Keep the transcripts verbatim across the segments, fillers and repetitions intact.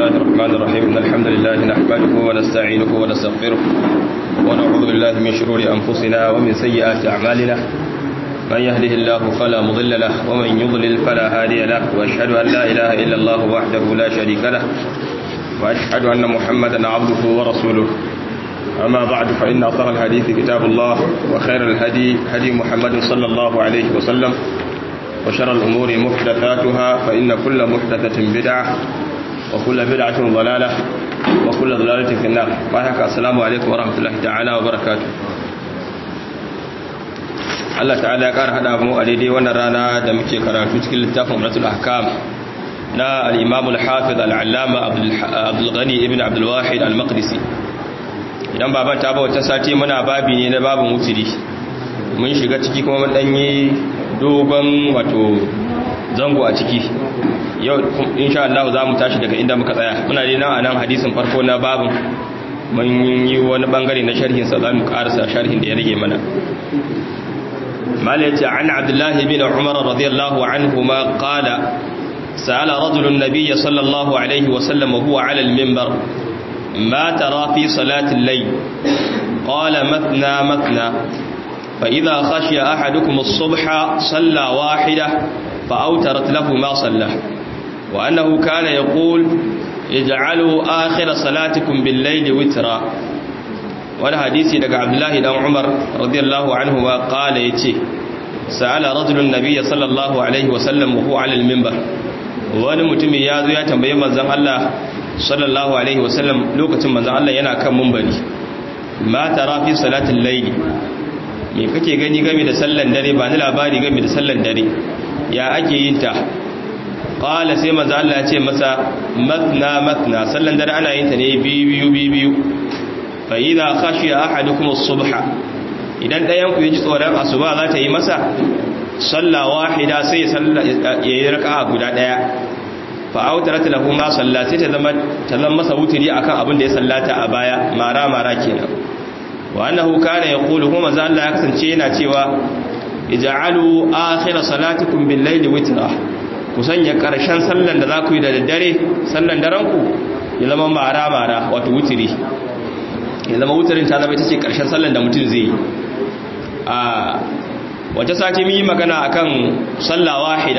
الله الرحمن الرحيم إن الحمد لله نحمده ونستعينه ونستغفره ونعوذ بالله من شرور أنفسنا ومن سيئات أعمالنا من يهده الله فلا مضل له ومن يضلل فلا هادي له وأشهد أن لا إله إلا الله وحده لا شريك له وأشهد أن محمدا عبده ورسوله أما بعد فإن أصدق الحديث كتاب الله وخير الهدي هدي محمد صلى الله عليه وسلم وشر الأمور محدثاتها فإن كل محدثة بدعة وكل بدعة ضلالة وكل ضلالة في النار. السلام عليكم ورحمة الله تعالى وبركاته. Allah ta'ala ya ƙara haɗa mu a daidai wannan rana da muke karatu cikin littafin Umdatul Ahkam na al-Imam al-Hafiz al-Allama Abdul Ghani ibn Abdul Wahid al-Maqdisi. Idan baban ta ba wata sati muna babi ne na babin wutiri, mun shiga ciki kuma mun danyi dogon wato zango a ciki. Yau insha Allah za mu tashi daga inda muka tsaya. Muna dai nan anan hadisin farko na babin mun yi wani bangare na sharhin sa, za mu karasa sharhin da ya rage mana. مالك عن عبد الله بن عمر رضي الله عنهما قال سأل رجل النبي صلى الله عليه وسلم وهو على المنبر ما ترى في صلاة الليل؟ قال مثنى مثنى فإذا خشي أحدكم الصبح صلى واحدة فأوترت له ما صلى، وأنه كان يقول اجعلوا آخر صلاتكم بالليل وترا. wani hadisi daga Abdullahi dan Umar radiyallahu anhu ma qala yace sa'ala rajulun nabiyya sallallahu alaihi wasallam wa huwa 'ala al-minbar. Wani mutumi ya zo ya tambaye manzon Allah sallallahu alaihi wasallam lokacin manzon Allah yana kan minbari, ma tara fi salatil layli, me kake gani game da sallan dare? ba ni labari game da sallan dare, ya ake yin ta? qala sai manzon Allah ya ce masa matna matna, sallan dare ana yin ta ne biyu biyu biyu. فإذا خشي أحدكم الصبح إذا ɗayan ku yaji tsoron asuba za ta yi masa, salla wahida sai ya raka'a guda daya, fa autarat lahu ma salla, sai ta zama ta zama masa wutiri akan abin da ya sallata a baya, mara mara kenan. wa annahu kana yaqulu kuma manzo Allah ya kasance yana cewa ij'alu akhir salatikum bil layli witra, ku sanya karshen sallan da za ku yi da daddare, sallan daren ku ya zama mara mara, wato wutiri, ya zama wutarin ta zama ita ce ƙarshen sallan da mutum zai yi. a wata sati mun yi magana akan sallah wahida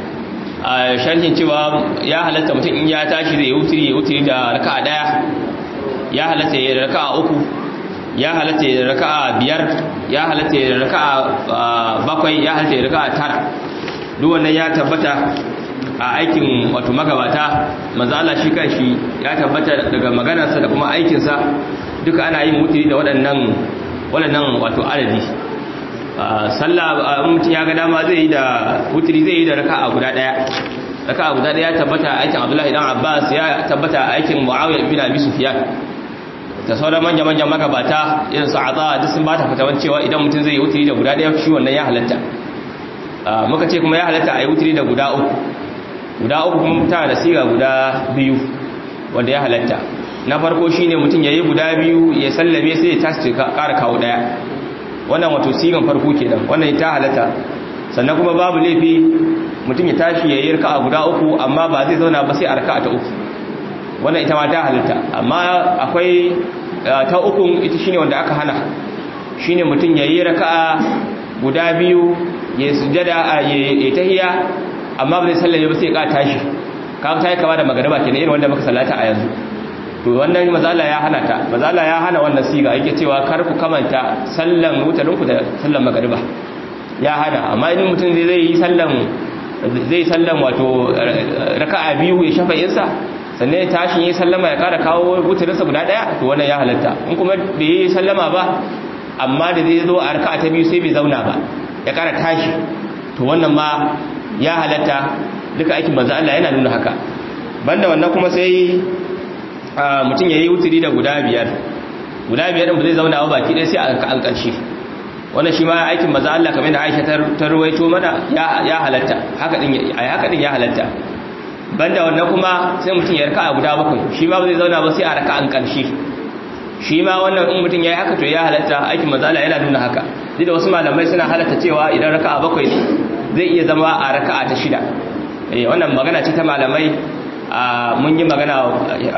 a sharhin cewa ya halatta mutum in ya tashi zai wutiri ya wutiri da raka'a daya, ya halatta ya raka'a uku, ya halatta ya raka'a biyar, ya halatta ya raka'a bakwai, ya halatta ya raka'a tara. duk wannan ya tabbata a aikin wato magabata. manzo Allah shi kanshi ya tabbata daga maganarsa da kuma aikinsa, duka ana yin wutiri da waɗannan waɗannan wato adadi. sallah mutum ya ga dama zai yi da wutiri, zai yi da raka'a guda daya. raka'a guda daya tabbata aikin Abdullahi dan Abbas, ya tabbata aikin Muawiya ibn Abi Sufyan da sauran manyan manyan magabata irin su Atha, duk sun bata fatawan cewa idan mutum zai yi wutiri da guda daya shi wannan ya halatta. muka ce kuma ya halatta a yi wutiri da guda uku. guda uku kuma tana da siga guda biyu wanda ya halatta. na farko shine mutum yayi guda biyu ya sallame sai ya tashi ƙara kawo daya, wannan wato sigan farko kenan, wannan ta halatta. sannan kuma babu laifi mutum ya tashi yayi raka'a guda uku amma ba zai zauna ba sai a raka'a ta uku, wannan ita ma ta halatta. amma akwai ta uku, ita shine wanda aka hana, shine mutum yayi raka'a guda biyu ya sujada ya tahiyya amma ba zai sallame ba sai ya ƙara tashi, kaga ta yi kama da magariba kenan, irin wanda muka sallata a yanzu. to wannan mazala ya hana ta, mazala ya hana wannan siga, yake cewa kar ku kamanta sallan wutarinku da sallan magariba, ya hana. amma idan mutum zai yi sallan zai sallan wato raka'a biyu ya shafa yinsa, sannan ya tashi yi sallama ya kara kawo wutarinsa guda daya, to wannan ya halatta. in kuma bai yi sallama ba amma da zai zo a raka'a ta biyu sai bai zauna ba ya kara tashi, to wannan ma ya halatta. duka aikin manzo Allah yana nuna haka. banda wannan kuma sai mutum ya yi wuturi da guda biyar. guda biyar ɗin ba zai zauna ba baki ɗaya sai a an ƙarshe. wannan shi ma aikin maza Allah kamar da Aisha ta ruwaito mana ya halatta, haka ɗin ya halatta. banda wannan kuma sai mutum ya raka a guda bakwai, shi ma ba zai zauna ba sai a raka an ƙarshe. shi ma wannan in mutum ya yi haka to ya halatta, aikin maza Allah yana nuna haka. duk da wasu malamai suna halatta cewa idan raka a bakwai zai iya zama a raka a ta shida. wannan magana ce ta malamai mun yi magana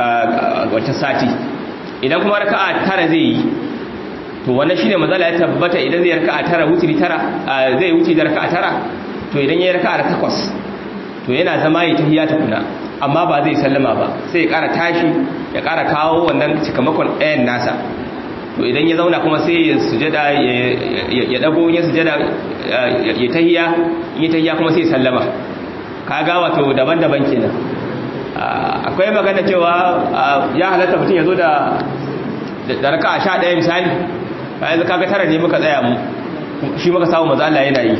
wata sati idan kuma raka'a tara zai yi to wannan shine mazala ya tabbata idan zai raka'a tara wutri tara zai wuce da raka'a tara to idan yayi raka'a takwas to yana zama yi tahiyya tukuna amma ba zai sallama ba sai ya ƙara tashi ya ƙara kawo wannan cikamakon ɗayan nasa to idan ya zauna kuma sai ya sujada ya dago ya sujada ya tahiyya in ya tahiyya kuma sai ya sallama kaga wato daban-daban kenan akwai magana cewa ya halatta mutum ya zo da da raka'a sha ɗaya misali yanzu kaga tara ne muka tsaya mu shi muka samu manzo Allah yana yi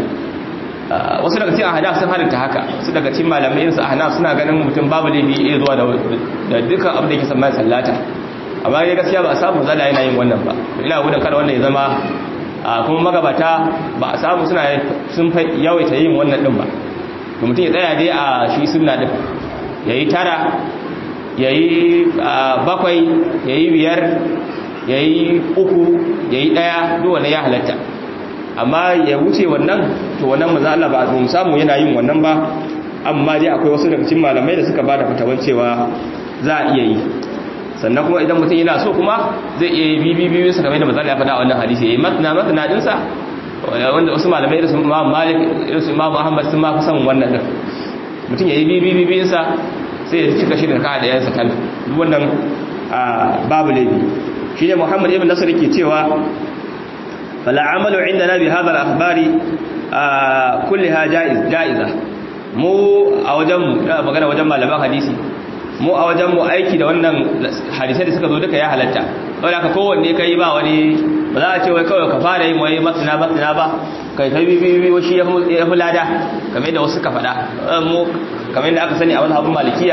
wasu daga cikin ahnaf sun halitta haka su daga cikin malamai irin su ahnaf suna ganin mutum babu laifi iya zuwa da dukkan abin da yake san mai sallata amma dai gaskiya ba a samu manzo Allah yana yin wannan ba ina gudun kada wannan ya zama kuma magabata ba a samu suna sun yawaita yin wannan din ba to mutum ya tsaya dai a shi sunna din yayi tara yayi bakwai yayi biyar yayi uku yayi daya duk wanda ya halatta amma ya wuce wannan to wannan manzo Allah ba mu samu yana yin wannan ba amma dai akwai wasu daga cikin malamai da suka bada fatawan cewa za a iya yi sannan kuma idan mutum yana so kuma zai iya yi bibi bibi su kamar da manzo Allah ya faɗa a wannan hadisi yayi matna matna din sa wanda wasu malamai irin su Imam Malik irin su Imam Ahmad sun ma fi son wannan din mutum yayi bibi bibi sa sai ya cika shi da ka da yansa kan wannan babu laifi shine Muhammad ibn Nasr yake cewa fala amalu indana bi hadha al-akhbari kullaha jaiz jaiza mu a wajen magana wajen malaman hadisi mu a wajen mu aiki da wannan hadisai da suka zo duka ya halatta saboda ka kowanne kai ba wani ba za a ce wai kawai ka fara yin wai masna masna ba kai kai bibi shi ya fi lada kamar da wasu ka faɗa mu kamar da aka sani a mazhabin malikiya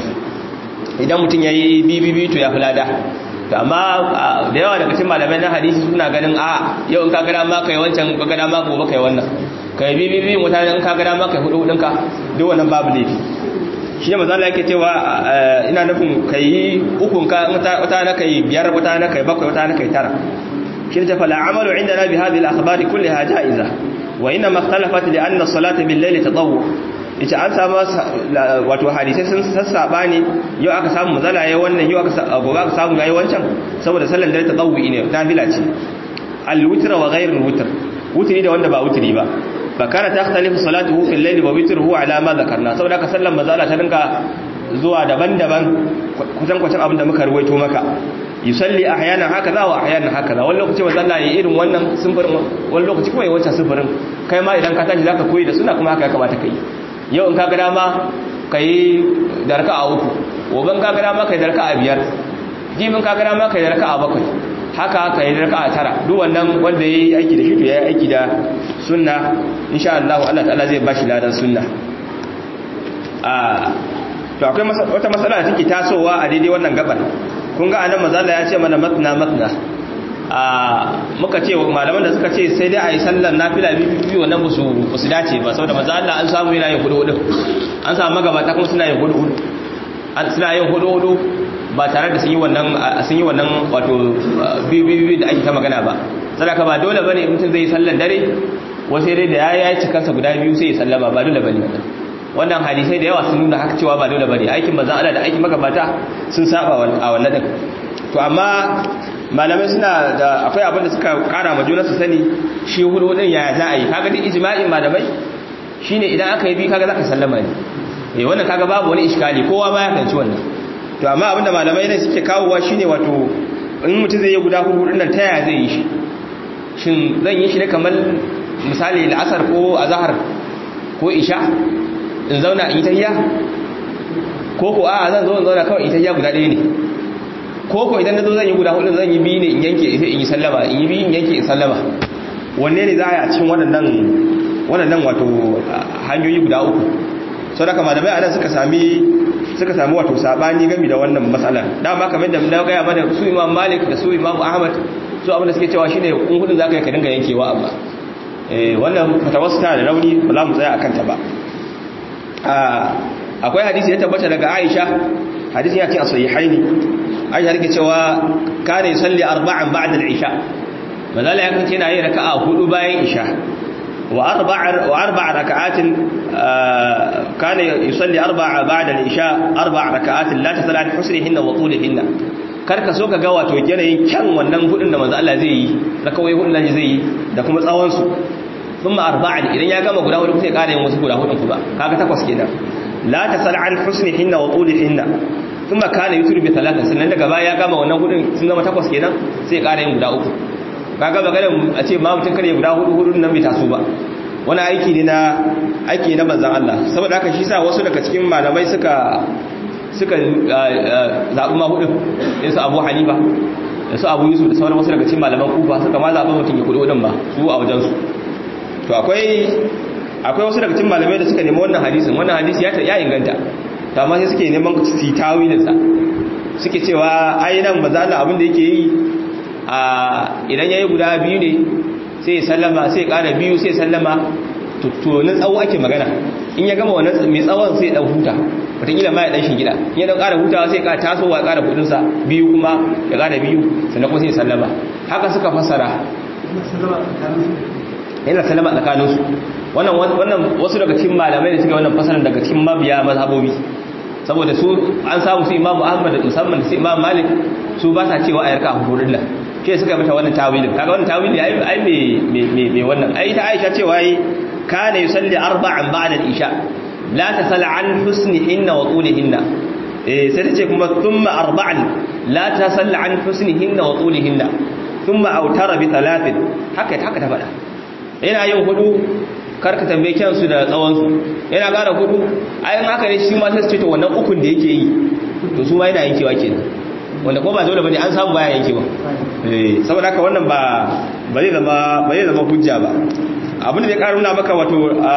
idan mutum yayi bibi to ya fi lada to amma da yawa daga cikin malamai na hadisi suna ganin a yau in ka gada ma kai wancan ka gada ma gobe kai wannan kai bibi mutane in ka gada ma kai hudu hudunka duk wannan babu laifi shi ne manzo Allah yake cewa ina nufin kai ukun ka wata na kai biyar wata na kai bakwai wata na kai tara shi ne fa la'amalu indana bi hadhihi al-akhbar kullaha ja'iza wa inna ma ikhtalafat li anna as-salata bil-layli tatawwu ita an samu wato hadisai sun sassaba ne yau aka samu mazala yayin wannan yau aka gobe aka samu yayin wancan saboda sallan dare tatawwi ne nafila ce al-witr wa ghayr al-witr wutri da wanda ba wutri ba fakara takhtalifu salatuhu fil layli wa witruhu ala ma dhakarna saboda ka sallan mazala ta dinga zuwa daban-daban kusan kwacin abin da muka ruwaito maka yusalli ahyana hakaza wa ahyana hakaza wani lokaci mazalla yayi irin wannan sunfurin wani lokaci kuma yayi wancan sunfurin kai ma idan ka tashi zaka koyi da sunna kuma haka ya kamata kai yau in ka ga dama kai da raka'a uku goben ka ga dama kai da raka'a biyar jimin ka ga dama kai da raka'a bakwai haka kai da raka'a tara duk wannan wanda yayi aiki da shi to yayi aiki da sunna insha Allah Allah ta'ala zai bashi ladan sunna a to akwai wata matsala da take tasowa a daidai wannan gabar kun ga anan manzo Allah ya ce mana matna matna a muka ce malaman da suka ce sai dai ayi sallar nafila biyu wannan musu musu dace ba saboda manzo Allah an samu yana yin hudu hudu an samu magabata kuma suna yin hudu hudu an suna yin hudu hudu ba tare da sun yi wannan sun yi wannan wato biyu biyu da ake ta magana ba sadaka ba dole bane mutum zai sallar dare wasu dai da yayi cikansa guda biyu sai ya sallama ba dole bane wannan hadisai da yawa sun nuna haka cewa ba dole bane aikin manzo Allah da aikin magabata sun saba a wannan din to amma malamai suna da akwai abin da suka kara ma juna su sani shi hudu din yaya za a yi kaga din ijma'in malamai shine idan aka yi bi kaga zaka sallama ne eh wannan kaga babu wani iskali kowa ma ya kanci wannan to amma abinda malamai ne suke kawowa shine wato in mutum zai yi guda hudu din nan ta yaya zai yi shi shin zan yi shi ne kamar misali al'asar ko azhar ko isha in zauna in yi tahiyya ko ko a zan zo in zauna kawai in tahiyya guda ɗaya ne ko ko idan nazo zan yi guda hudu zan yi biyu ne in yanke sai in yi sallama in yi biyu in yanke in sallama wanne ne za a yi a cikin waɗannan waɗannan wato hanyoyi guda uku sau da kama da bai anan suka sami suka sami wato sabani game da wannan matsalar dama kamar da na gaya mana su imam malik da su imam ahmad su abinda suke cewa shine in hudun za ka yi ka dinga yankewa amma wannan fatawarsu tana da rauni ba za mu tsaya a kanta ba akwai hadisi ya tabbata daga aisha hadisi ya ce a sahihaini aisha take cewa kana yusalli arba'an ba'da al-isha mazala ya kace yana yin raka'a hudu bayan isha wa arba'a wa arba'a raka'atin kana yusalli arba'a ba'da al-isha arba'a raka'atin la tasal an husnihinna wa tulihinna karka so ka ga wato yanayin kyan wannan hudun da manzo Allah zai yi rakawai hudun da zai yi da kuma tsawon su thumma arba'an idan ya gama guda hudu sai ƙara yin wasu guda hudun kuma kaga takwas kenan la tasal an husnihinna wa tulihinna thumma kana yutru bi thalathin sannan daga baya ya gama wannan hudun sun zama takwas kenan sai ƙara yin guda uku kaga magana a ce ma mutun kare guda hudu hudun nan bai taso ba wani aiki ne na aiki na manzon Allah saboda haka shi sa wasu daga cikin malamai suka suka zaɓi ma hudu su Abu Hanifa da su Abu Yusuf da sauran wasu daga cikin malaman Kufa suka ma zaɓi mutum ya kudu hudun ba su a wajensu to akwai akwai wasu daga cikin malamai da suka nemi wannan hadisin wannan hadisi ya ya inganta to amma sai suke neman su tawilin sa suke cewa ai nan manzo Allah abin da yake yi a idan yayi guda biyu ne sai ya sallama sai ya ƙara biyu sai ya sallama to to nan tsawo ake magana in ya gama wannan mai tsawon sai ya dan huta wataƙila ma ya dan shingida in ya dan ƙara hutawa sai ya ƙara tasowa ya ƙara kudinsa biyu kuma ya ƙara biyu sannan kuma sai ya sallama haka suka fassara yana sallama tsakaninsu wannan wannan wasu daga cikin malamai da suke wannan fassarar daga cikin mabiya mazhabobi saboda su an samu su Imam Ahmad musamman da su Imam Malik su ba sa cewa ayar ka hudun nan ke suka mata wannan tawilin kaga wannan tawili ai ai me me me wannan ai ta Aisha cewa ai kana yusalli arba'an ba'da al-isha la tasal an husnihinna wa tulihinna eh sai ta ce kuma thumma arba'an la tasal an husnihinna wa tulihinna thumma autara bi thalathin haka haka ta fada yana yin hudu karka tambaye kyansu da tsawon su yana gara hudu ayin haka ne shi ma sai ce to wannan ukun da yake yi to su ma yana yankewa kenan wanda ko ba dole bane an samu baya yankewa eh saboda haka wannan ba ba zai zama ba zai zama hujja ba abin da zai karuna maka wato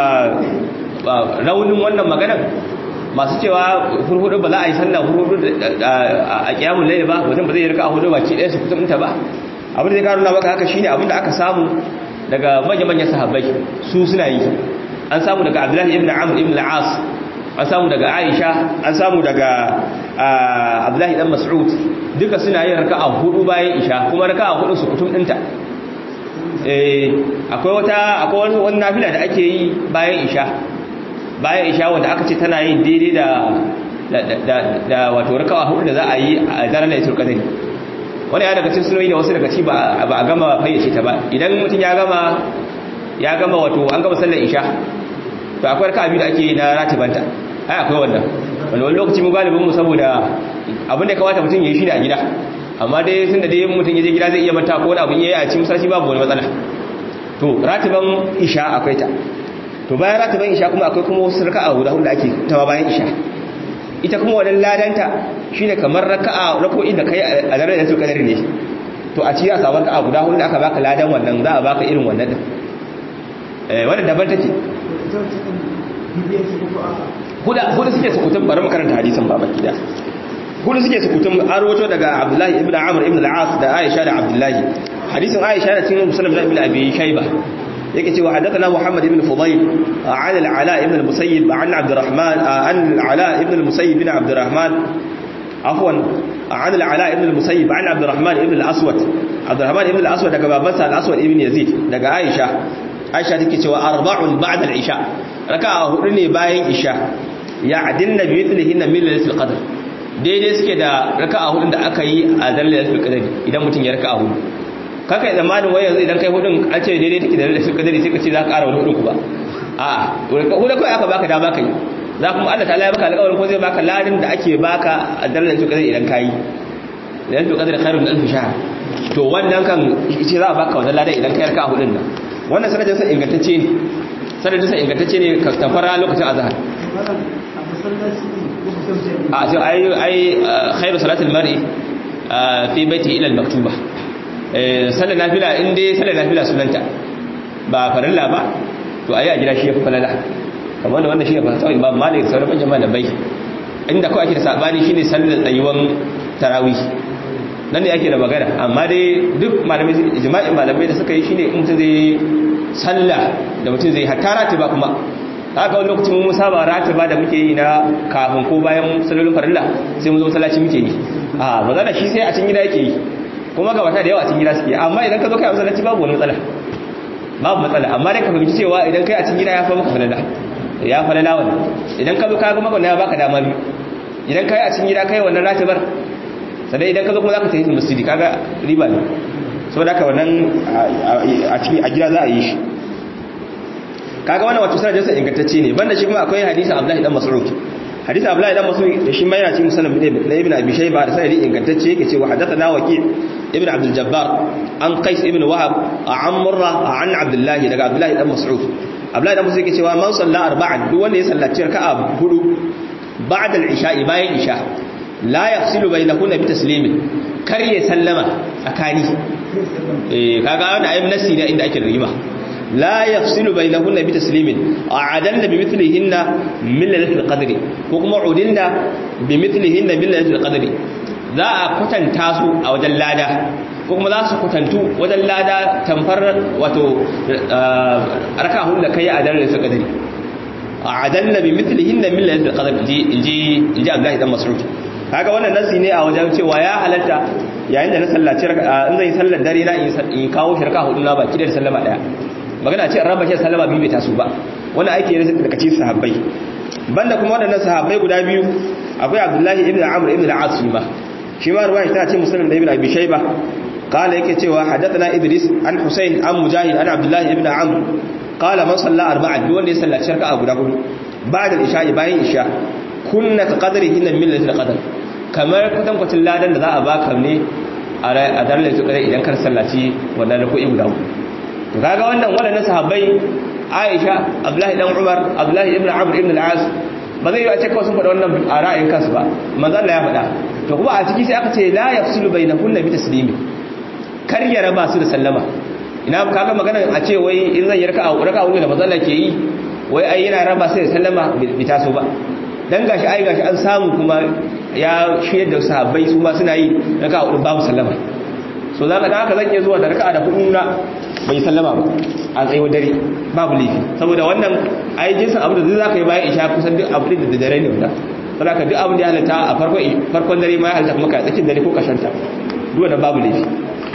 raunin wannan maganar masu cewa hurhudu ba za a yi sallah hurhudu a kiyamun laili ba mutum ba zai rika a hudu ba ki ɗaya su kutunta ba abin da zai karuna maka haka shine abin da aka samu daga manya-manyan sahabbai su suna yi an samu daga Abdullahi ibn Amr ibn al-As an samu daga Aisha an samu daga Abdullahi dan Mas'ud duka suna yin raka'a hudu bayan isha kuma raka'a hudu su kutum dinta eh akwai wata akwai wani nafila da ake yi bayan isha bayan isha wanda aka ce tana yin daidai da da da wato raka'a hudu da za a yi a daren Lailatul Qadr wani ya daga cikin sunoyi da wasu daga ci ba a gama fayyace ta ba idan mutum ya gama ya gama wato an gama sallar isha to akwai raka'a biyu da ake na ratibanta ai akwai wannan wanda wani lokaci mu galibin mu saboda abin da ya kamata mutum ya yi shi ne a gida amma dai tun da dai mutum ya je gida zai iya manta ko wani abin ya yi a cikin masallaci babu wani matsala to ratiban isha akwai ta to bayan ratiban isha kuma akwai kuma wasu raka'a guda hudu da ake ta bayan isha ita kuma wannan ladanta shine kamar raka'a rako'in da kai a daren da su kadari ne to a ci a samu raka'a guda hudu da aka baka ladan wannan za a baka irin wannan din eh wannan daban take huda huda suke sukutun bari mu karanta hadisin baba kida huda suke sukutun an rawato daga Abdullahi ibn Amr ibn al-As da Aisha da Abdullahi hadisin Aisha da cikin Muslim ibn Abi Shayba yake cewa hadathana Muhammad ibn Fudayl an al-Ala ibn al-Musayyib an Abdurrahman an al-Ala ibn al-Musayyib ibn Abdurrahman afwan an al-Ala ibn al-Musayyib an Abdurrahman ibn al-Aswad Abdurrahman ibn al-Aswad daga babansa al-Aswad ibn Yazid daga Aisha Aisha take cewa arba'un ba'da al-isha raka'a hudu ne bayan isha ya'dinna bi mithlihinna min lailatul qadr daidai suke da raka'a hudun da aka yi a daren lailatul qadr idan mutum ya raka'a hudu kaka yi zamanin wai yanzu idan kai hudun an ce daidai take da lailatul qadr sai ka ce za ka ƙara wani hudun ku ba a'a hudu kai aka baka dama kai za kuma Allah ta'ala ya baka alƙawarin ko zai baka ladin da ake baka a daren lailatul qadr idan kai lailatul qadr khairun min alf shahr to wannan kan ce za a baka wannan ladan idan kai raka'a hudun nan wannan sanadin sa ingantacce ne sanadin sa ingantacce ne ka tafara lokacin azhar a ce ai ai khairu salatul mar'i fi baiti ila al-maktuba eh sallar nafila in dai sallar nafila sunanta ba farilla ba to ayi a gida shi yafi falala kamar wanda wannan shi ne fatawa Imam Malik sauran jama'a da bai inda ko ake da sabani shine sallar tsayuwan tarawih nan ne ake da magana amma dai duk malamai ijma'in malamai da suka yi shine in mutum zai sallah da mutum zai hatta ratiba kuma haka wani lokacin mun saba ratiba da muke yi na kafin ko bayan sallolin farilla sai mu zo masallaci muke yi a magana shi sai a cikin gida yake yi kuma ga wata da yawa a cikin gida suke amma idan ka zo kai masallaci babu wani matsala babu matsala amma dai ka fahimci cewa idan kai a cikin gida ya fa maka falala to ya falala wannan idan ka zo ka ga magana ya baka dama biyu idan kai a cikin gida kai wannan ratibar sai idan ka zo kuma zaka tafi masjidi kaga riba ne saboda haka wannan a cikin a gida za a yi shi kaga wannan wato sanadin sa ingantacce ne banda shi kuma akwai hadisin Abdullahi dan Mas'ud hadisin Abdullahi dan Mas'ud da shi mai yana cikin musannaf da Ibn Abi Shayba da sanadi ingantacce yake cewa hadathana Waqi' ibn Abdul Jabbar an Qais ibn Wahab an Murra an Abdullah daga Abdullahi dan Mas'ud Abdullahi dan Mas'ud yake cewa man salla arba'an duk wanda ya sallaci raka'a hudu ba'da al-isha'i bayan isha la yafsilu bainahunna bi taslimin kar ya sallama tsakani eh kaga wannan ayyun nasi ne inda ake rigima la yafsilu bainahunna bi taslimin a'adalla bi mithlihinna min lailatul qadri ko kuma udilla bi mithlihinna min lailatul qadri za a kwatanta su a wajen lada ko kuma za su kwatantu wajen lada tamfar wato raka'un da kai a daren lailatul qadri a'adalla bi mithlihinna min lailatul qadri inji inji Abdullahi dan Mas'ud kaga wannan nasi ne a wajen cewa ya halatta yayin da na sallaci in zan yi sallar dare na in kawo shirka hudu na baki da sallama daya magana ce raba shi sallama biyu bai taso ba wannan aiki ne daga cikin sahabbai banda kuma wadannan sahabbai guda biyu akwai Abdullahi ibn Amr ibn al-As ma shi ma ruwaya ta ce Muslim da Ibn Abi Shayba qala yake cewa hadathana Idris an Husayn an Mujahid an Abdullahi ibn Amr qala man salla arba'a duk wanda ya sallaci raka'a guda hudu ba'da al-isha bayan isha kunna qadrihinna min lailatul qadr kamar kutankwacin ladan da za a baka ne a daren lailatul qadr idan kar sallaci wannan rako'i guda hudu to kaga wannan wannan sahabbai Aisha Abdullahi dan Umar Abdullahi ibn Amr ibn al-As ba zai yi a ce kawai sun faɗa wannan a ra'ayin kansu ba manzo Allah ya faɗa to kuma a ciki sai aka ce la yafsilu bainahunna bi taslimi kar ya raba su da sallama ina kaga magana a ce wai in zan yi raka'a raka'a wani da manzo Allah ke yi wai ai yana raba sai da sallama bi taso ba dan gashi ai gashi an samu kuma ya shiyar da sahabbai su ma suna yi raka'a hudu babu sallama so zaka da haka zan iya zuwa da raka'a da hudu na bai sallama ba a tsayuwar dare babu laifi saboda wannan ai jinsin abu da zai zaka yi bayan isha kusan duk abu da dare ne wanda saboda duk abin da ya halatta a farkon farkon dare ma ya halatta kuma ka tsakin dare ko kashanta duk wannan babu laifi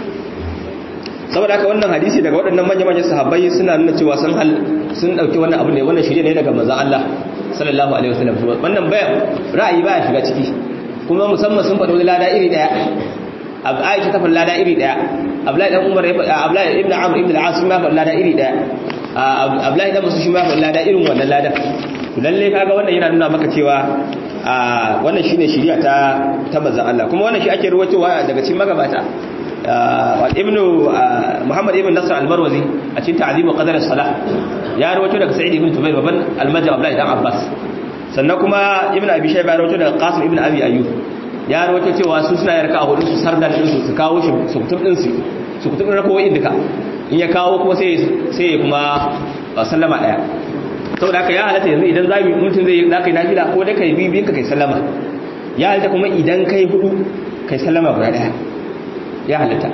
saboda haka wannan hadisi daga waɗannan manya-manyan sahabbai suna nuna cewa sun hal sun dauki wannan abu ne wannan shirye ne daga manzon Allah sallallahu alaihi wasallam wannan bayan ra'ayi baya shiga ciki kuma musamman sun faɗo lada iri daya Aisha ta faɗa lada iri daya Abdullahi dan Umar Abdullahi ibn Amr ibn al-As ma faɗa lada iri daya Abdullahi dan Musa shi ma faɗa lada irin wannan lada lalle kaga wannan yana nuna maka cewa wannan shine shari'a ta ta manzon Allah kuma wannan shi ake ruwaitowa daga cikin magabata ibnu Muhammad ibn Nasr al-Marwazi a cikin ta'zimu qadar as-salah ya rawaito daga Sa'id ibn Tubayr baban al-Majah Abdullahi dan Abbas sannan kuma ibnu Abi Shayba ya rawaito daga Qasim ibn Abi Ayyub ya rawaito cewa su suna yarka a hudu su sardan din su su kawo shi su kutum din su su kutum rakowi duka in ya kawo kuma sai sai kuma sallama daya saboda haka ya halatta yanzu idan zabi mutum zai zaka yi nafila ko da kai bibin ka kai sallama ya halatta kuma idan kai hudu kai sallama guda daya ya halatta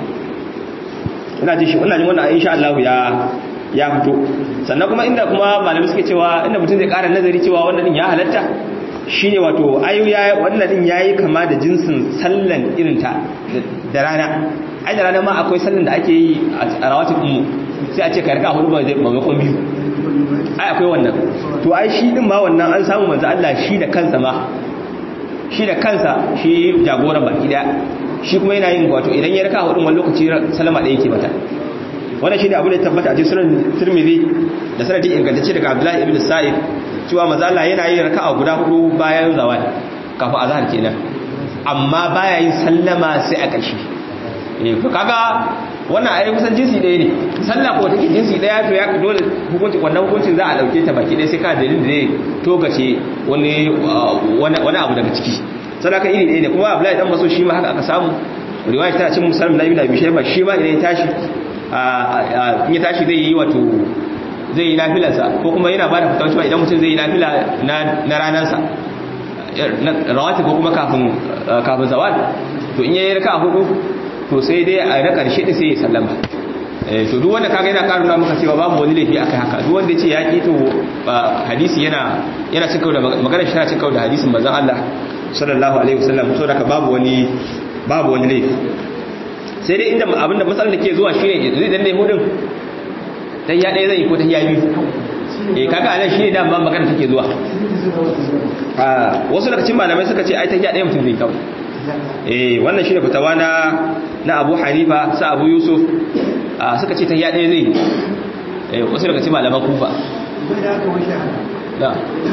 ina ji shi wannan wannan insha Allah ya ya fito sannan kuma inda kuma malami suke cewa inda mutum zai ƙara nazari cewa wannan din ya halatta shine wato ayu ya wannan din yayi kama da jinsin sallan irin ta da rana ai da rana ma akwai sallan da ake yi a rawatin ummu sai a ce ka raka hudu ba zai mamakon biyu ai akwai wannan to ai shi din ma wannan an samu manzo Allah shi da kansa ma shi da kansa shi jagoran baki daya shi kuma yana yin wato idan ya raka hudun wani lokaci salama ɗaya yake mata wannan shi ne abu da ya tabbata a cikin sunan Tirmidhi da sanadi ingantacce daga Abdullahi ibn Sa'id cewa manzo Allah yana yin raka'a guda hudu bayan zawal kafin azhar kenan amma baya yin sallama sai a ƙarshe eh to kaga wannan ai kusan jinsi ɗaya ne sallah ko take jinsi ɗaya to ya dole hukunci wannan hukuncin za a dauke ta baki ɗaya sai ka dalilin da zai togace wani wani abu daga ciki sadaka iri ɗaya ne kuma Abdullahi dan Mas'ud shi ma haka aka samu riwaya ta cikin Muslim na Ibn Abi Shayba shi ma idan ya tashi a in ya tashi zai yi wato zai yi nafilansa ko kuma yana bada fatawa cewa idan mutum zai yi nafila na na ranansa rawati ko kuma kafin kafin zawal to in yayi raka'a hudu to sai dai a na karshe din sai ya sallama eh to duk wanda kaga yana karuna maka cewa babu wani laifi akai haka duk wanda yace ya ki to hadisi yana yana cin kawo da magana shi tana cin kawo da hadisin manzon Allah sallallahu alaihi wasallam to daga babu wani babu wani laifi sai dai inda abinda matsalar da ke zuwa shine zai danne hudun dan ya dai zai ko ta ya biyu eh kaga anan shine da ban magana take zuwa a wasu daga cikin malamai suka ce ai tahiyya ɗaya mutum zai kawai eh wannan shine fatawa na na Abu Hanifa sa Abu Yusuf suka ce tahiyya ɗaya zai eh wasu daga cikin malaman Kufa da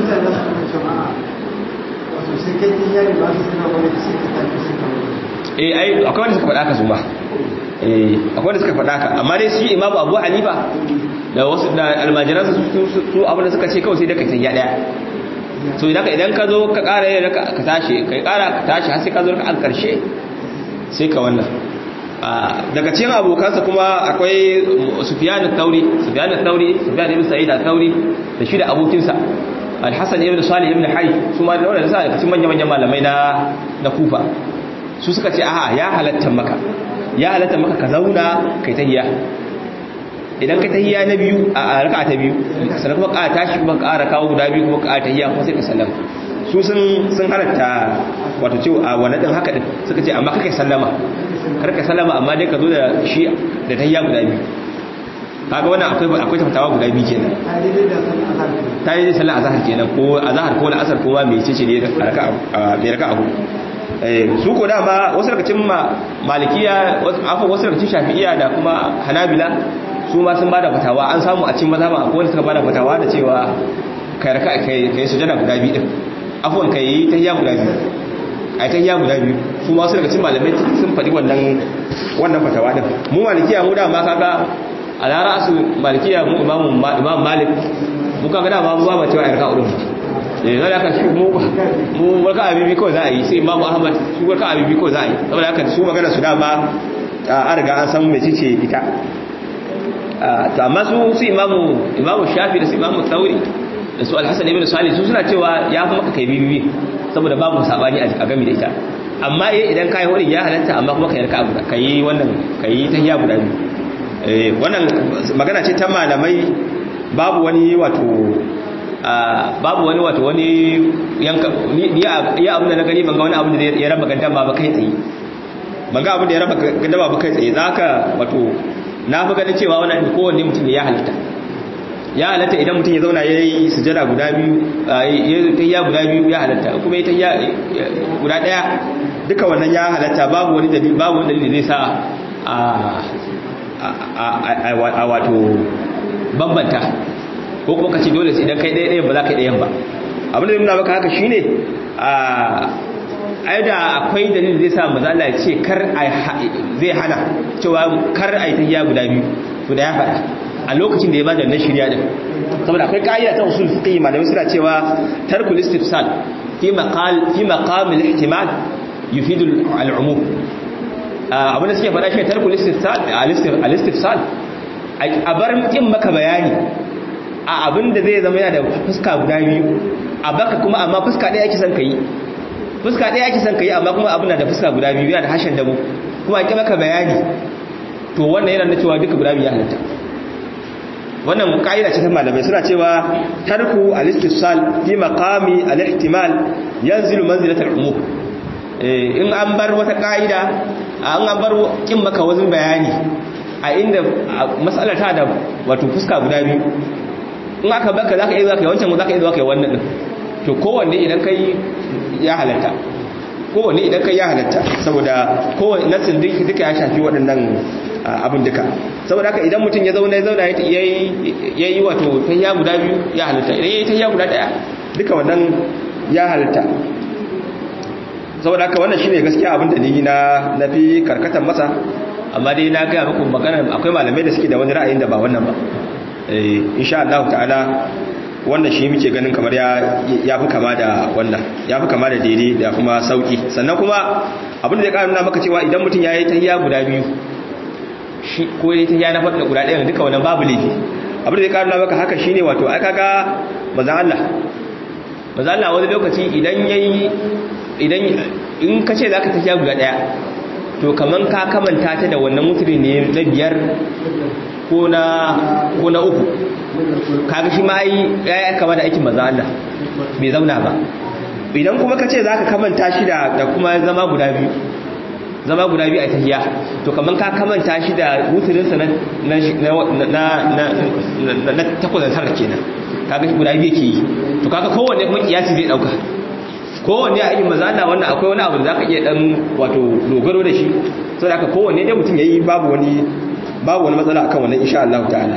eh ai akwai wanda suka faɗa ka su ma eh akwai wanda suka faɗa ka amma dai shi Imam Abu Hanifa da wasu da almajiransa su su abin da suka ce kawai sai da kai tahiyya ɗaya so idan ka idan ka zo ka ƙara yin ka tashi kai ƙara ka tashi har sai ka zo ka an karshe sai ka wannan daga cikin abokansa kuma akwai Sufyan al-Thawri Sufyan al-Thawri Sufyan ibn Sa'id al-Thawri da shi da abokinsa Al-Hasan ibn Salih ibn Hayy su ma da wannan sai cikin manyan manyan malamai na na Kufa su suka ce a'a ya halatta maka ya halatta maka ka zauna kai tahiyya idan ka tahiyya na biyu a raka'a ta biyu sannan kuma ka tashi kuma ka ƙara kawo guda biyu kuma ka tahiyya kuma sai ka sallama su sun sun halatta wato cewa a wannan din haka din suka ce amma kake sallama karka sallama amma dai ka zo da shi da tahiyya guda biyu kaga wannan akwai akwai tafatawa guda biyu kenan ta yi sallar azhar kenan ko azhar ko al'asar ko ma me ce ce ne raka'a me raka'a eh su ko dama wasu daga cikin malikiya afa wasu daga cikin shafi'iyya da kuma hanabila su ma sun bada fatawa an samu a cikin mazhaba akwai wanda suka bada fatawa da cewa kai raka'a kai kai sujada guda biyu din afwan kai tahiyya guda biyu ai tahiyya guda biyu su ma wasu daga cikin malamai sun faɗi wannan wannan fatawa din mu malikiya mu da ma kaga a lara su malikiya mu imamu imam malik mu kaga da ba mu ba cewa ai raka'a uku eh zai aka shi mu mu raka'a bibi ko za a yi sai imamu ahmad su raka'a bibi ko za a yi saboda haka su magana su da ba an riga an san mece ce ita to amma su su imamu imamu shafi da su imamu thawri da su al-hasan ibn salih su suna cewa ya fi maka kai bibi saboda babu sabani a game da ita amma eh idan kai wurin ya halatta amma kuma kai raka'a guda kai wannan kai tahiyya guda biyu eh wannan magana ce ta malamai babu wani wato babu wani wato wani yanka ni ya abin da na gani ban ga wani abin da ya raba gandan ba kai tsaye ban ga abin da ya raba gandan ba kai tsaye zaka wato na fi ganin cewa wannan kowanne mutum ya halatta ya halatta idan mutum ya zauna ya yi sujada guda biyu ya tayya guda biyu ya halatta kuma ya tayya guda daya duka wannan ya halatta babu wani dalili babu wani dalili zai sa a a wato bambanta ko kuma kace dole sai idan kai daya daya ba za ka yi dayan ba abin da nuna maka haka shine a ai da akwai dalilin zai sa manzo Allah ya ce kar ai zai hana cewa kar ai tahiyya guda biyu to da ya faɗa a lokacin da ya bada na shirya din saboda akwai kaida ta usul fiqh malamai suna cewa tarkul istifsal fi maqal fi maqam al-ihtimal yufidu al-umum abin da suke faɗa shi tarkul istifsal al-istifsal a bar mutum maka bayani a abin da zai zama yana da fuska guda biyu a baka kuma amma fuska ɗaya ake son kai fuska ɗaya ake son kai amma kuma abin da fuska guda biyu yana da hashen dabo kuma ake maka bayani to wannan yana da cewa duka guda biyu ya halatta wannan kaida ce ta malamai suna cewa tarku al-istifsal fi maqami al-ihtimal yanzilu manzilatal umum eh in an bar wata kaida an an bar kin maka wazin bayani a inda mas'alar ta da wato fuska guda biyu in aka baka zaka iya zaka yi wancan zaka iya zaka yi wannan din to kowanne idan kai ya halatta kowanne idan kai ya halatta saboda kowanne nasin duka ya shafi waɗannan abin duka saboda haka idan mutum ya zauna ya zauna ya yi wato tayya guda biyu ya halatta idan ya yi tayya guda ɗaya duka wannan ya halatta saboda haka wannan shine gaskiya abin da ni na na fi karkatar masa amma dai na ga muku magana akwai malamai da suke da wani ra'ayin da ba wannan ba eh insha Allah ta'ala wannan shi muke ganin kamar ya ya fi kama da wannan ya fi kama da daidai da kuma sauki sannan kuma abin da ya ƙara nuna maka cewa idan mutum ya yi tayya guda biyu shi ko ya yi tayya na farko guda ɗaya duka wannan babu laifi abin da ya ƙara nuna maka haka shine wato aka ga manzon Allah manzon Allah wani lokaci idan yayi idan in ka ce zaka tayya guda ɗaya to kaman ka kamanta ta da wannan mutune ne na biyar ko na ko na uku kaga shi ma ai ya kama da aikin manzo Allah bai zauna ba idan kuma kace zaka kamanta shi da da kuma zama guda biyu zama guda biyu a tahiyya to kaman ka kamanta shi da wuturin sa na na na na takwas tar kenan kaga guda biyu yake yi to kaga kowanne kuma kiyasi zai dauka kowanne a aikin manzo Allah wannan akwai wani abu da zaka iya dan wato dogaro da shi saboda haka kowanne dai mutum yayi babu wani babu wani matsala akan wannan insha Allah ta'ala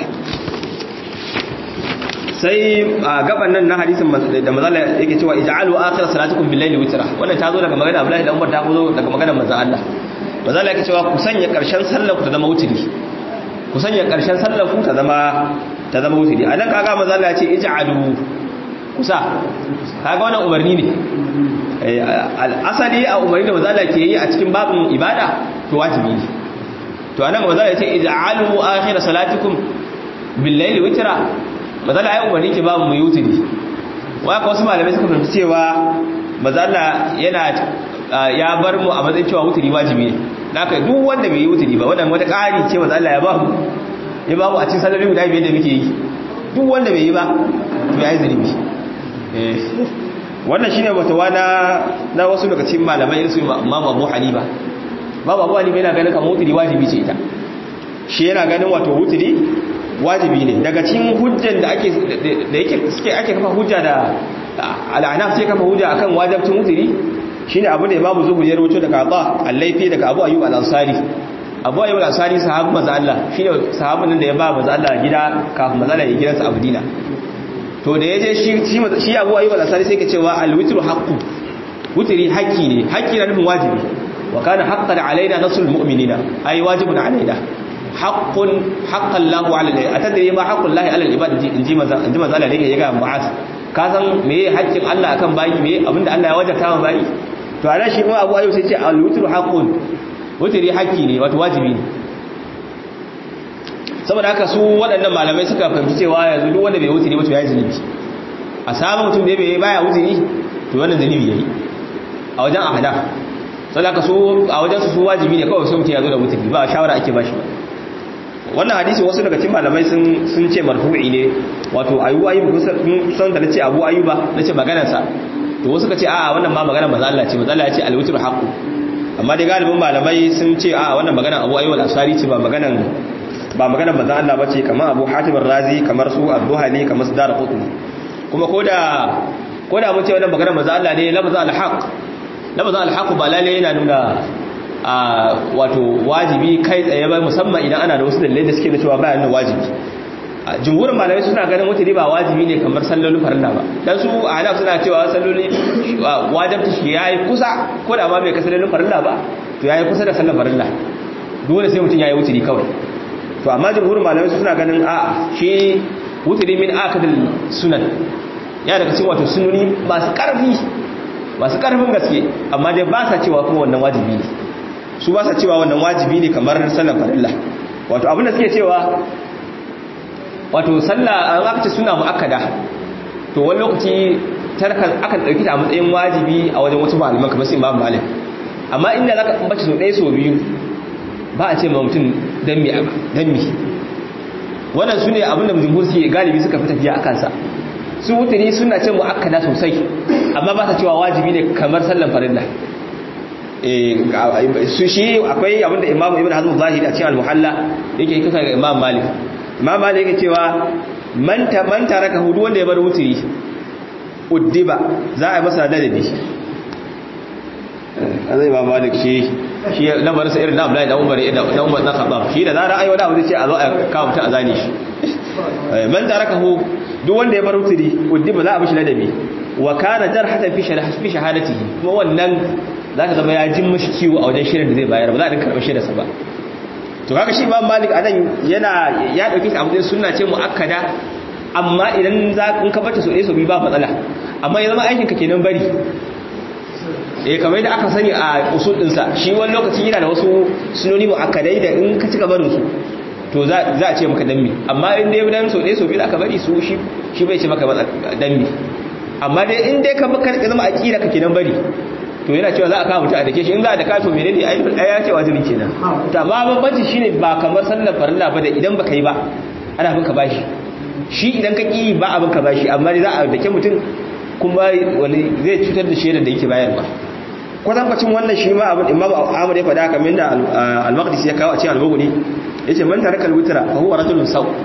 sai a gaban nan na hadisin da manzo Allah yake cewa ij'alu akhir salatukum bil-layli witra wannan ta zo daga magana Abdullahi da Umar ta zo daga magana manzo Allah manzo Allah yake cewa ku sanya karshen sallar ku ta zama wutri ku sanya karshen sallar ku ta zama ta zama wutri anan kaga manzo Allah ya ce ij'alu kusa kaga wannan umarni ne al-asali a umarni da manzo Allah ke yi a cikin babin ibada to wajibi ne to anan manzo Allah ya ce ij'alu akhir salatikum bil-layli witra mazala ai umarni ke ba mu yi wuturi waka wasu malamai suka fahimci cewa mazala yana ya bar mu a matsayin cewa wuturi wajibi ne haka duk wanda bai yi wuturi ba wannan wata ƙari ce mazala ya ba mu ya ba mu a cikin sallolin guda biyar da muke yi duk wanda bai yi ba to ya yi zunubi wannan shine watawa na na wasu daga cikin malamai irin su Imam Abu Hanifa babu Abu Hanifa yana ganin kamar wuturi wajibi ce ita shi yana ganin wato wuturi wajibi ne daga cikin hujjan da ake da yake suke ake kafa hujja da al'anaf sai kafa hujja akan wajibin wutri shine abu da Imam Zuhri ya rawaito daga Abba al-Laifi daga Abu Ayyub al-Ansari Abu Ayyub al-Ansari sahabi manzo Allah shine sahabin nan da ya ba manzo Allah gida kafin manzo Allah ya gidansa a Madina to da yaje shi shi Abu Ayyub al-Ansari sai ke cewa al-witru haqqu wutri haqqi ne haqqi na nufin wajibi wa kana haqqan alaina nasrul mu'minina ay wajibun alaina haqqun haqqan lahu ala al atadri ma haqqul lahi ala al ibad inji manzo inji manzo Allah ne ya ga Mu'az ka san meye haƙƙin Allah akan bayi meye abinda Allah ya wajabta wa bayi to ana shi ma Abu Ayyub sai ce al witru haqqun wutri haqqi ne wato wajibi ne saboda haka su waɗannan malamai suka fahimci cewa yanzu duk wanda bai wutri ba to yayi zunubi a samu mutum da bai baya wutri to wannan zunubi yayi a wajen ahada saboda haka su a wajen su wajibi ne kawai sai mutum ya zo da wutri ba shawara ake bashi ba wannan hadisi wasu daga cikin malamai sun sun ce marfu'i ne wato ayu ayyub kun san da nace Abu Ayyuba nace maganar sa to wasu kace a'a wannan ma maganar manzo Allah ce manzo Allah ya ce al-witru haqqu amma dai galibin malamai sun ce a'a wannan maganar Abu Ayyub al-Ansari ce ba maganar ba maganar manzo Allah bace kamar Abu Hatim ar-Razi kamar su Abduhani kamar su Darqutni kuma koda koda mun ce wannan maganar manzo Allah ne lafza al-haqq lafza al-haqq ba lalle yana nuna a wato wajibi kai tsaye ba musamman idan ana da wasu dalilai da suke da cewa bayan da wajibi jumhurin malamai suna ganin wata ba wajibi ne kamar sallolin farilla ba dan su a hanaf suna cewa salloli wajibta shi yayi kusa ko da ma bai ka sallolin farilla ba to yayi kusa da sallar farilla dole sai mutum yayi wuturi kawai to amma jumhurin malamai suna ganin a shi wuturi min akadul sunan ya daga cikin wato sununi masu karfi masu karfin gaske amma dai ba sa cewa kuma wannan wajibi ne su ba sa cewa wannan wajibi ne kamar sallar farilla wato abinda suke cewa wato sallah an aka ce suna muakkada to wani lokaci tarkan akan dauki ta a matsayin wajibi a wajen wasu malaman kamar sai Imam Malik amma inda zaka bace so ɗaya so biyu ba a ce ma mutum dan mi dan mi wannan sune abinda jumhur suke galibi suka fi tafiya akan sa su wuturi suna ce muakkada sosai amma ba ta cewa wajibi ne kamar sallar farilla su shi akwai abinda Imam Ibn Hazm Zahiri a cikin Al-Muhalla yake kasa ga Imam Malik Imam Malik yake cewa man ta man taraka hudu wanda ya bar wuturi uddiba za a yi masa dadabi azai Imam Malik shi shi lamarin sa irin na Abdullahi da Umar da Umar na Khattab shi da zara ayi wani abu zai ce a zo a kawo mutum a zane shi man taraka hu duk wanda ya bar wuturi uddiba za a mishi ladabi wa kana jarhatan fi shahadatihi kuma wannan zaka zama ya jin mishi ciwo a wajen shirin da zai bayar ba za a dinka karɓar shirin sa ba to kaga shi Imam Malik anan yana ya dauke shi a matsayin sunna ce muakkada amma idan za in ka bata so ɗaya so biyu ba matsala amma ya zama aikin ka kenan bari eh kamar yadda aka sani a usul din sa shi wani lokaci yana da wasu sunoni muakkadai da in ka cika barin su to za za a ce maka dammi amma in dai dan so ɗaya so biyu aka bari su shi shi bai ce maka dammi amma dai in dai ka baka zama aqida ka kenan bari to yana cewa za a kawo mutum a dake shi in za a daka to menene ai ya ce wajibi kenan to amma bambanci shine ba kamar sallar farilla ba da idan baka yi ba ana bin ka bashi shi idan ka ki ba abin ka bashi amma za a dake mutum kuma wani zai cutar da shaidar da yake bayarwa kwatankwacin wannan shi ma abin Imam Ahmad ya faɗa kamar da Al-Maqdisi ya kawo a cikin Al-Bukhari yace man taraka al-witra fa huwa rajulun saw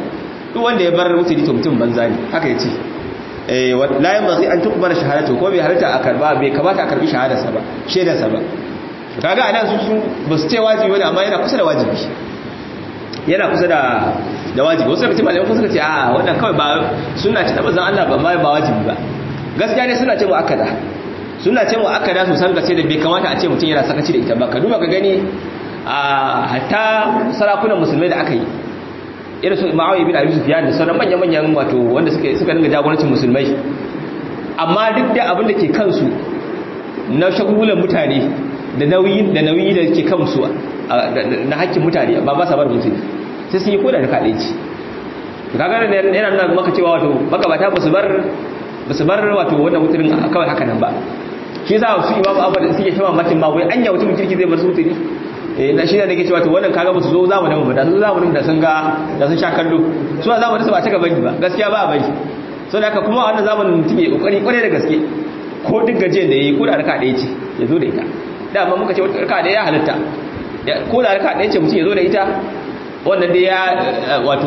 duk wanda ya bar wuturi to mutum banza ne haka yace eh la yanbaghi an tuqbala shahadatu ko bai halarta a karba bai kamata a karbi shahadarsa ba shedarsa ba kaga anan su su ba su ce wajibi wani amma yana kusa da wajibi yana kusa da da wajibi wasu daga cikin malamai suka ce a wannan kawai ba sunna ce ta manzon Allah ba ba wajibi ba gaskiya ne suna ce mu akada suna ce mu akada su san gace da bai kamata a ce mutum yana sakaci da ita ba ka duba ka gani a hatta sarakunan musulmai da aka yi irin su Muawiya bin Abi Sufyan da sauran manyan manyan wato wanda suka suka dinga jagorancin musulmai amma duk da abin da ke kansu na shagulan mutane da nauyi da nauyi da ke kansu na hakkin mutane ba ba sa bar mutum sai sun yi koda da kaɗai ci kaga ne yana nuna maka cewa wato magabata ba su bar ba su bar wato wannan mutumin kawai haka nan ba shi yasa su Imam Ahmad suke cewa matin ma wai anya mutum kirki zai bar su mutuni eh na shi ne nake cewa to wannan kaga ba su zo zamanin mu ba da su zamanin da sun ga da sun sha kallo su a zamanin su ba ta gaban ba gaskiya ba a bari saboda haka kuma wannan zamanin mutum ya kokari kware da gaske ko duk gajiyar da yayi ko da raka ɗaya ce ya zo da ita dama muka ce raka ɗaya ya halatta ko da raka ɗaya ce mutum ya zo da ita wannan dai ya wato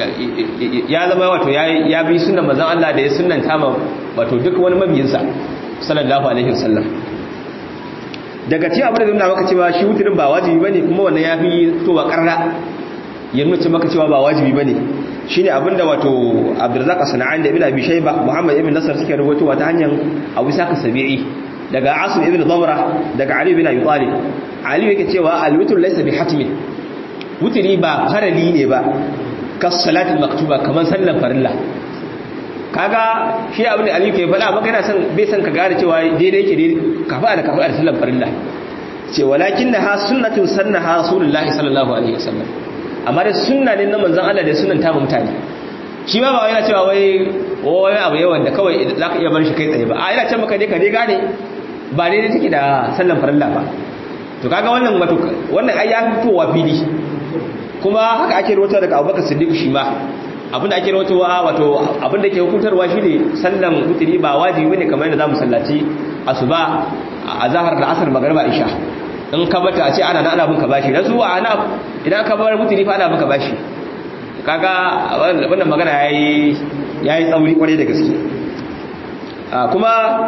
ya zama wato ya bi sunnan manzon Allah da ya sunnanta ma wato duk wani mabiyinsa sallallahu alaihi wasallam daga cikin abin da zai nuna maka cewa shi wutirin ba wajibi bane kuma wannan ya fi fitowa karra ya nuna maka cewa ba wajibi bane shine abinda wato Abdurrazzaq As-Sana'ani da Ibn Abi Shayba Muhammad ibn Nasr suke rubutuwa ta hanyar Abu Sa'id Sabi'i daga Asim ibn Dhamra daga Ali ibn Abi Talib Ali yake cewa al-witr laysa bi hatmin wutiri ba farali ne ba kas salatul maktuba kaman sallan farilla kaga shi abin da Ali ke faɗa maka yana san bai san ka gane cewa daidai yake dai kafa da kafa da sallan farilla ce walakinnaha sunnatun sannaha rasulullahi sallallahu alaihi wasallam amma da sunna ne na manzon Allah da sunnan ta mutane shi ma ba yana cewa wai wai abu yawan da kawai zaka iya bar shi kai tsaye ba a yana ce maka dai ka dai gane ba daidai take da sallan farilla ba to kaga wannan wato wannan ai ya fitowa fili kuma haka ake rawaito daga Abubakar Siddiq shi ma abinda ake rawaitowa wato abinda ke hukuntarwa shine sallan wutri ba wajibi bane kamar yadda zamu sallaci asuba azhar da asr magriba isha in ka bata a ce ana ana bin ka bashi dan su ana idan ka bar wutri fa ana bin ka bashi kaga wannan magana yayi yayi tsauri kware da gaske kuma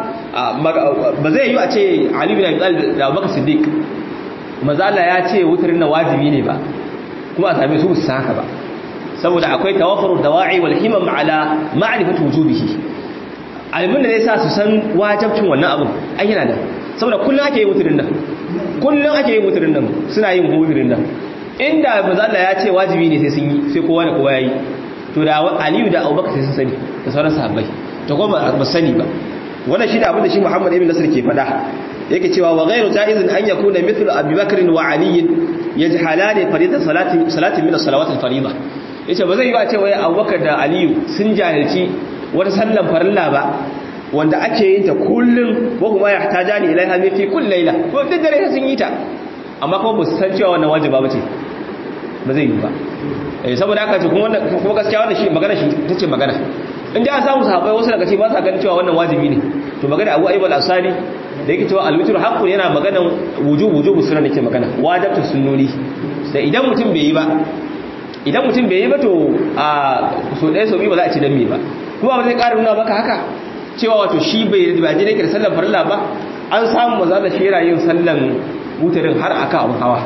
ba zai yi a ce Ali bin Abi Talib da Abubakar Siddiq manzo Allah ya ce wutrin na wajibi ne ba kuma a same su su haka ba saboda akwai tawaffurud dawa'i wal himam ala ma'rifati wujubihi alimin da zai sa su san wajibcin wannan abin ai yana da saboda kullun ake yin wutrin nan kullun ake yin wutrin nan suna yin wutrin nan inda manzo Allah ya ce wajibi ne sai sun yi sai kowa da kowa yayi to da Aliyu da Abubakar sai sun sani da sauran sahabbai to kuma ba sani ba wannan shi da abin da shi Muhammad ibn Nasr ke faɗa yake cewa wa ghayru jaizin an yakuna mithlu Abi Bakr wa Ali yajhalani fariida salati salati min as-salawat al-fariida yace ba zai yi a ce wai Abubakar da Aliyu sun jahilci wata sallan farilla ba wanda ake yin ta kullun ko kuma ya tajani ilaiha fi kulli layla ko duk dare sun yi ta amma kuma ba su san cewa wannan wajiba bace ba zai yi ba eh saboda haka ce kuma wannan kuma gaskiya wannan shi magana shi tace magana inda an samu sahabbai wasu daga cikin ba sa ganin cewa wannan wajibi ne to magana Abu Ayyub al-Ansari da yake cewa al-witr haqqun yana magana wujubu wujubu sunna nake magana wajibtu sunnoni da idan mutum bai yi ba idan mutum bai yi ba to a so ɗaya so biyu ba za a ci dan me ba kuma ba zai ƙara nuna maka haka cewa wato shi bai ba je ne da sallar farilla ba an samu maza da shera yin sallan wutarin har aka abun hawa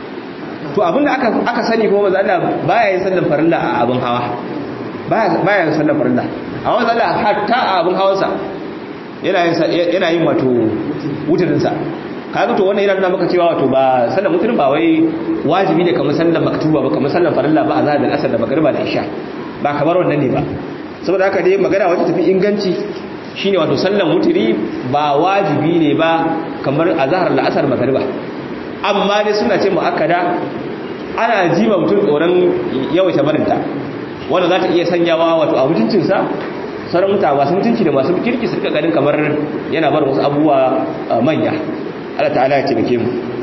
to abinda aka aka sani kuma maza Allah baya yin sallar farilla a abun hawa baya baya yin sallar farilla a wannan Allah hatta a abun hawansa yana yin yana yin wato wutarin sa kaga to wannan yana nuna maka cewa wato ba sallar wutarin ba wai wajibi ne kamar sallar maktuba ba kamar sallar farilla ba azhar da asr da magriba da isha ba kamar wannan ne ba saboda haka dai magana wacce tafi inganci shine wato sallan wutiri ba wajibi ne ba kamar azhar da asr magriba amma dai suna ce muakkada ana jima mutum tsoron yawaita barinta wanda za ta iya sanyawa wato a mutuncinsa sauran mutane masu mutunci da masu kirki su rika ganin kamar yana bar wasu abubuwa manya Allah ta'ala ya taimake mu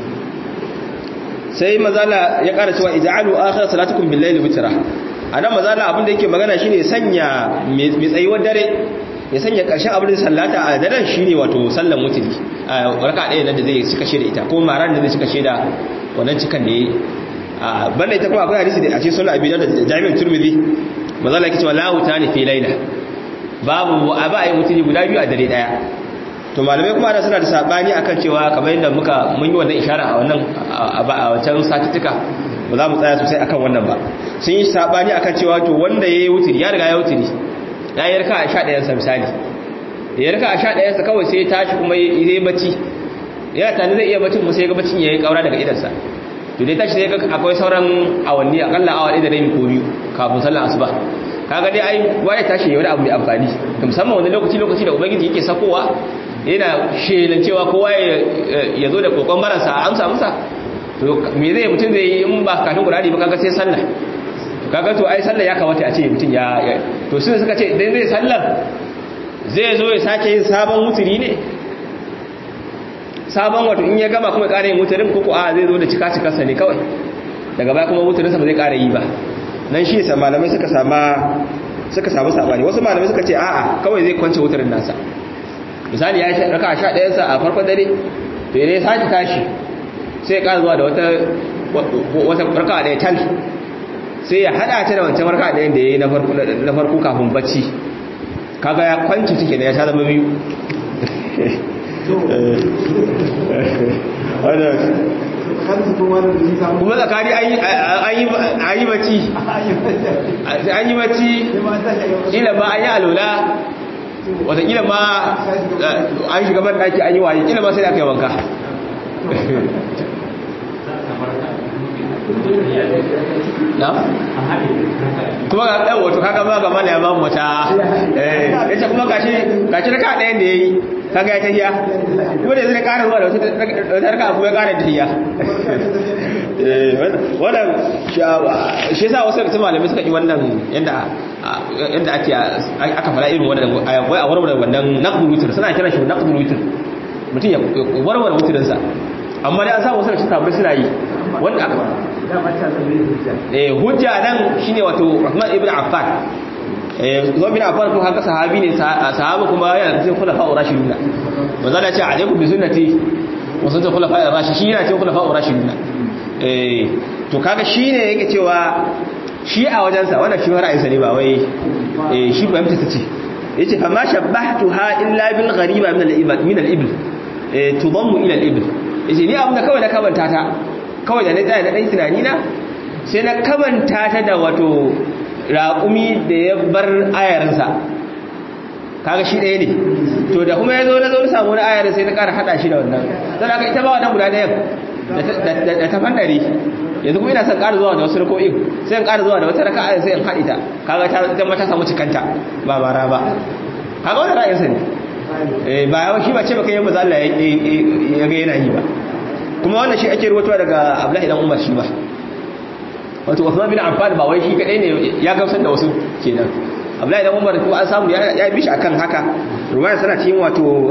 sai mazala ya ƙara cewa ij'alu akhir salatukum bil layli witra anan mazala abin da yake magana shine sanya mai tsayuwar dare ya sanya ƙarshen abin da sallata a daren shine wato sallan wutri raka ɗaya nan da zai cika shi da ita ko maran da zai cika shi da wannan cikan da yayi banda ita kuma akwai hadisi da a cikin sunan Abi Dawud da Jami'ul Tirmidhi manzo Allah yake cewa la wutani fi laila babu aba ayi mutuni guda biyu a dare daya to malamai kuma da suna da sabani akan cewa kamar yadda muka mun yi wannan ishara a wannan a wancan satituka ba za mu tsaya sosai akan wannan ba sun yi sabani akan cewa to wanda yayi wuturi ya riga ya wuturi ya yi raka a sha ɗayan sa misali ya raka a sha ɗayan sa kawai sai ya tashi kuma yayi bacci yana tani zai iya bacci kuma sai ya ga baccin yayi kaura daga idansa to dai tashi sai ga akwai sauran awanni akalla awa ɗaya da rabi ko biyu kafin sallar asuba kaga dai ai waye tashi yayi wani abu mai amfani musamman wani lokaci lokaci da ubangiji yake sakowa yana shelan cewa kowa ya zo da kokon baransa a amsa amsa to me zai mutum zai yi in ba kafin qur'ani ba kaga sai sallah kaga to ai sallah ya kamata a ce mutum ya to sun suka ce idan zai sallar zai zo ya sake yin sabon wuturi ne sabon wato in ya gama kuma ƙara yin wuturin ko a zai zo da cika cikarsa ne kawai daga baya kuma wuturinsa ba zai ƙara yi ba nan shi sa malamai suka sama suka samu sabani wasu malamai suka ce a'a kawai zai kwance wuturin nasa misali ya yi raka sha ɗayansa a farkon dare to ya sake tashi sai ya ƙara zuwa da wata wata raka ɗaya tal sai ya haɗa ta da wancan raka ɗayan da ya yi na farko kafin bacci kaga ya kwanci take da ya sha zama biyu kuma tsakani an yi bacci an yi bacci ila ma an yi alola watakila ma an shiga ban daki an yi waye ila ma sai da aka yi wanka na? kuma ga ɗan wato kaga ba ga mana ya ba mata ya ce kuma gashi gashi raka ɗayan da ya yi kaga ya tahiya kuma da zai ƙara zuwa da wata raka kuma ya ƙara tahiya wannan shi sa wasu da malamai suka yi wannan yadda ake aka fara irin wannan wai a warware wannan naqdul witr suna kiran shi naqdul witr mutum ya warware witrinsa amma dai an samu wasu da shi tabbai suna yi wanda aka eh hujja nan shine wato Uthman ibn Affan eh Uthman ibn Affan ko haka sahabi ne sahabi kuma yana cikin khulafa'ur rashidun manzo Allah ya ce alaikum bi sunnati wa sunnati khulafa'ir rashidin yana cikin khulafa'ur rashidun eh to kaga shine yake cewa shi a wajensa wannan shi ra'ayinsa ne ba wai eh shi ba mutunta ce yace fa ma shabbahtuha illa bil ghariba min al-ibl min al-ibl eh tudammu ila al-ibl yace ni abin da kawai na kamanta ta kawai da na tsaya na dan tunani na sai na kamanta ta da wato raƙumi da ya bar ayarinsa kaga shi ɗaya ne to da kuma yazo na zo na samu wani ayarin sai na ƙara hada shi da wannan dan haka ita ba wannan guda ɗayan da ta fannare yanzu kuma ina son ƙara zuwa da wasu rako'in sai in ƙara zuwa da wata raka'a sai in haɗi ta kaga ta ita ma ta samu cikanta ba bara ba kaga wannan ra'ayinsa ne eh ba yawa shi ba ce baka yin maza Allah ya ga yana yi ba kuma wannan shi ake ruwatowa daga Abdullahi dan Umar shi ba wato Uthman bin Affan ba wai shi kadai ne ya gamsar da wasu kenan Abdullahi dan Umar kuma an samu ya bi shi akan haka ruwaya sana cikin wato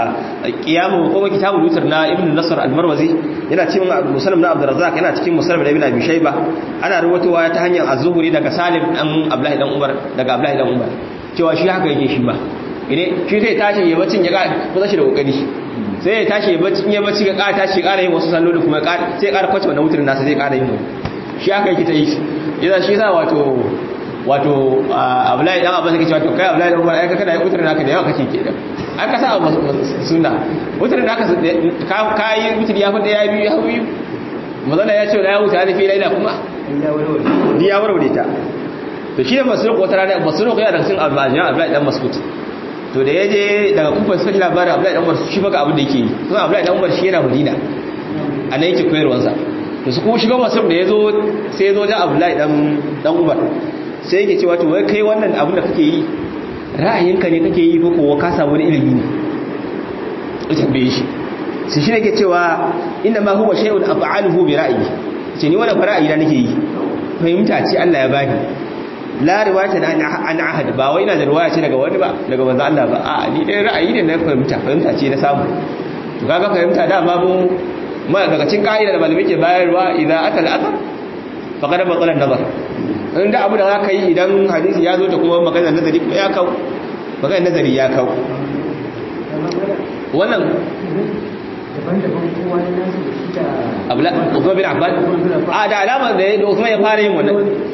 qiyamu ko kitabul witr na Ibn Nasr al-Marwazi yana cikin Muslim na Abdul Razzaq yana cikin Muslim da Ibn Abi Shayba ana ruwatowa ta hanyar Az-Zuhri daga Salim dan Abdullahi dan Umar daga Abdullahi dan Umar cewa shi haka yake shi ba ine shi zai tashi ya bacin ya ga kusa shi da kokari sai ya tashi ya bacci ya bacci ga ƙara tashi ƙara yin wasu salloli kuma sai ƙara kwace wannan wutrin nasa zai ƙara yin wani shi haka yake ta yi yana shi yasa wato wato Abdullahi dan Abbas yake cewa to kai Abdullahi dan Umar ai kana yin wutrin naka da yawa kake kenan ai ka sa sunna wutrin naka ka kai wutri ya fada ya biyu ya biyu mazalla ya ce la ya wuta da fi laila kuma ya warware ta to shi ne masruq wata rana masruq ya daga cikin almajiran Abdullahi dan Mas'ud to da yaje daga kufa sai labarin Abdullahi dan Umar shi baka abin da yake yi kuma Abdullahi dan Umar shi yana Madina anan yake koyarwar sa to su kuma shiga masruq da yazo sai yazo da Abdullahi dan dan Umar sai yake cewa to wai kai wannan abin da kake yi ra'ayinka ne kake yi ko ko ka samu wani ilimi ne ita bai shi sai shi ne yake cewa inna ma huwa shay'un af'aluhu bi ra'yi ce ni wannan ra'ayi da nake yi fahimta ce Allah ya bani la riwayata an ahad ba wai ina da riwaya ce daga wani ba daga manzo Allah ba a ni dai ra'ayi ne na fahimta fahimta ce na samu to kaga fahimta da ma mu ma daga cikin kaida da malamai ke bayarwa idza atal athar faqad batala an-nazar inda abu da zaka yi idan hadisi ya zo ta kuma maganar nazari ya kawo maganar nazari ya kawo wannan daban-daban kowa ne nasu da shi da abla Uthman bin Affan a da alama da da Uthman ya fara yin wannan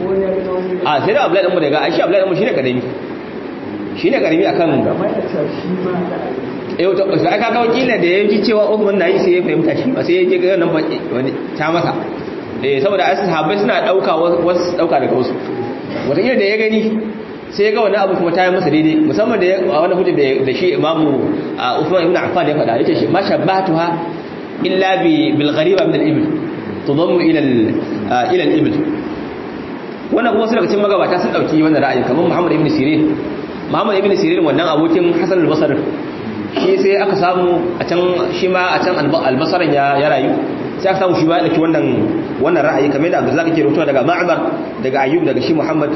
a sai da Abdullah dan mu daga Aisha Abdullah dan mu shine kadami shine karimi akan amma da cewa shi ma da eh to sai aka ga wakila da yaji cewa Uthman nayi sai ya fahimta shi ba sai ya je ga nan wani ta masa eh saboda ashabai suna dauka wasu dauka daga wasu wata kila da ya gani sai ya ga wani abu kuma ta yi masa daidai musamman da wani hujja da shi imamu Uthman ibn Affan ya faɗa yace shi ma shabbatuha illa bi bil ghariba min al ibl tudammu ila al ila al ibl wannan kuma sai daga cikin magabata sun dauki wannan ra'ayi kamar Muhammad ibn Sirin Muhammad ibn Sirin wannan abokin Hasan al-Basri shi sai aka samu a can shi ma a can al-Basran ya ya rayu sai aka samu shi ba ya dauki wannan wannan ra'ayi kamar da Abdullah kake rawaito daga Ma'mar daga Ayyub daga shi Muhammad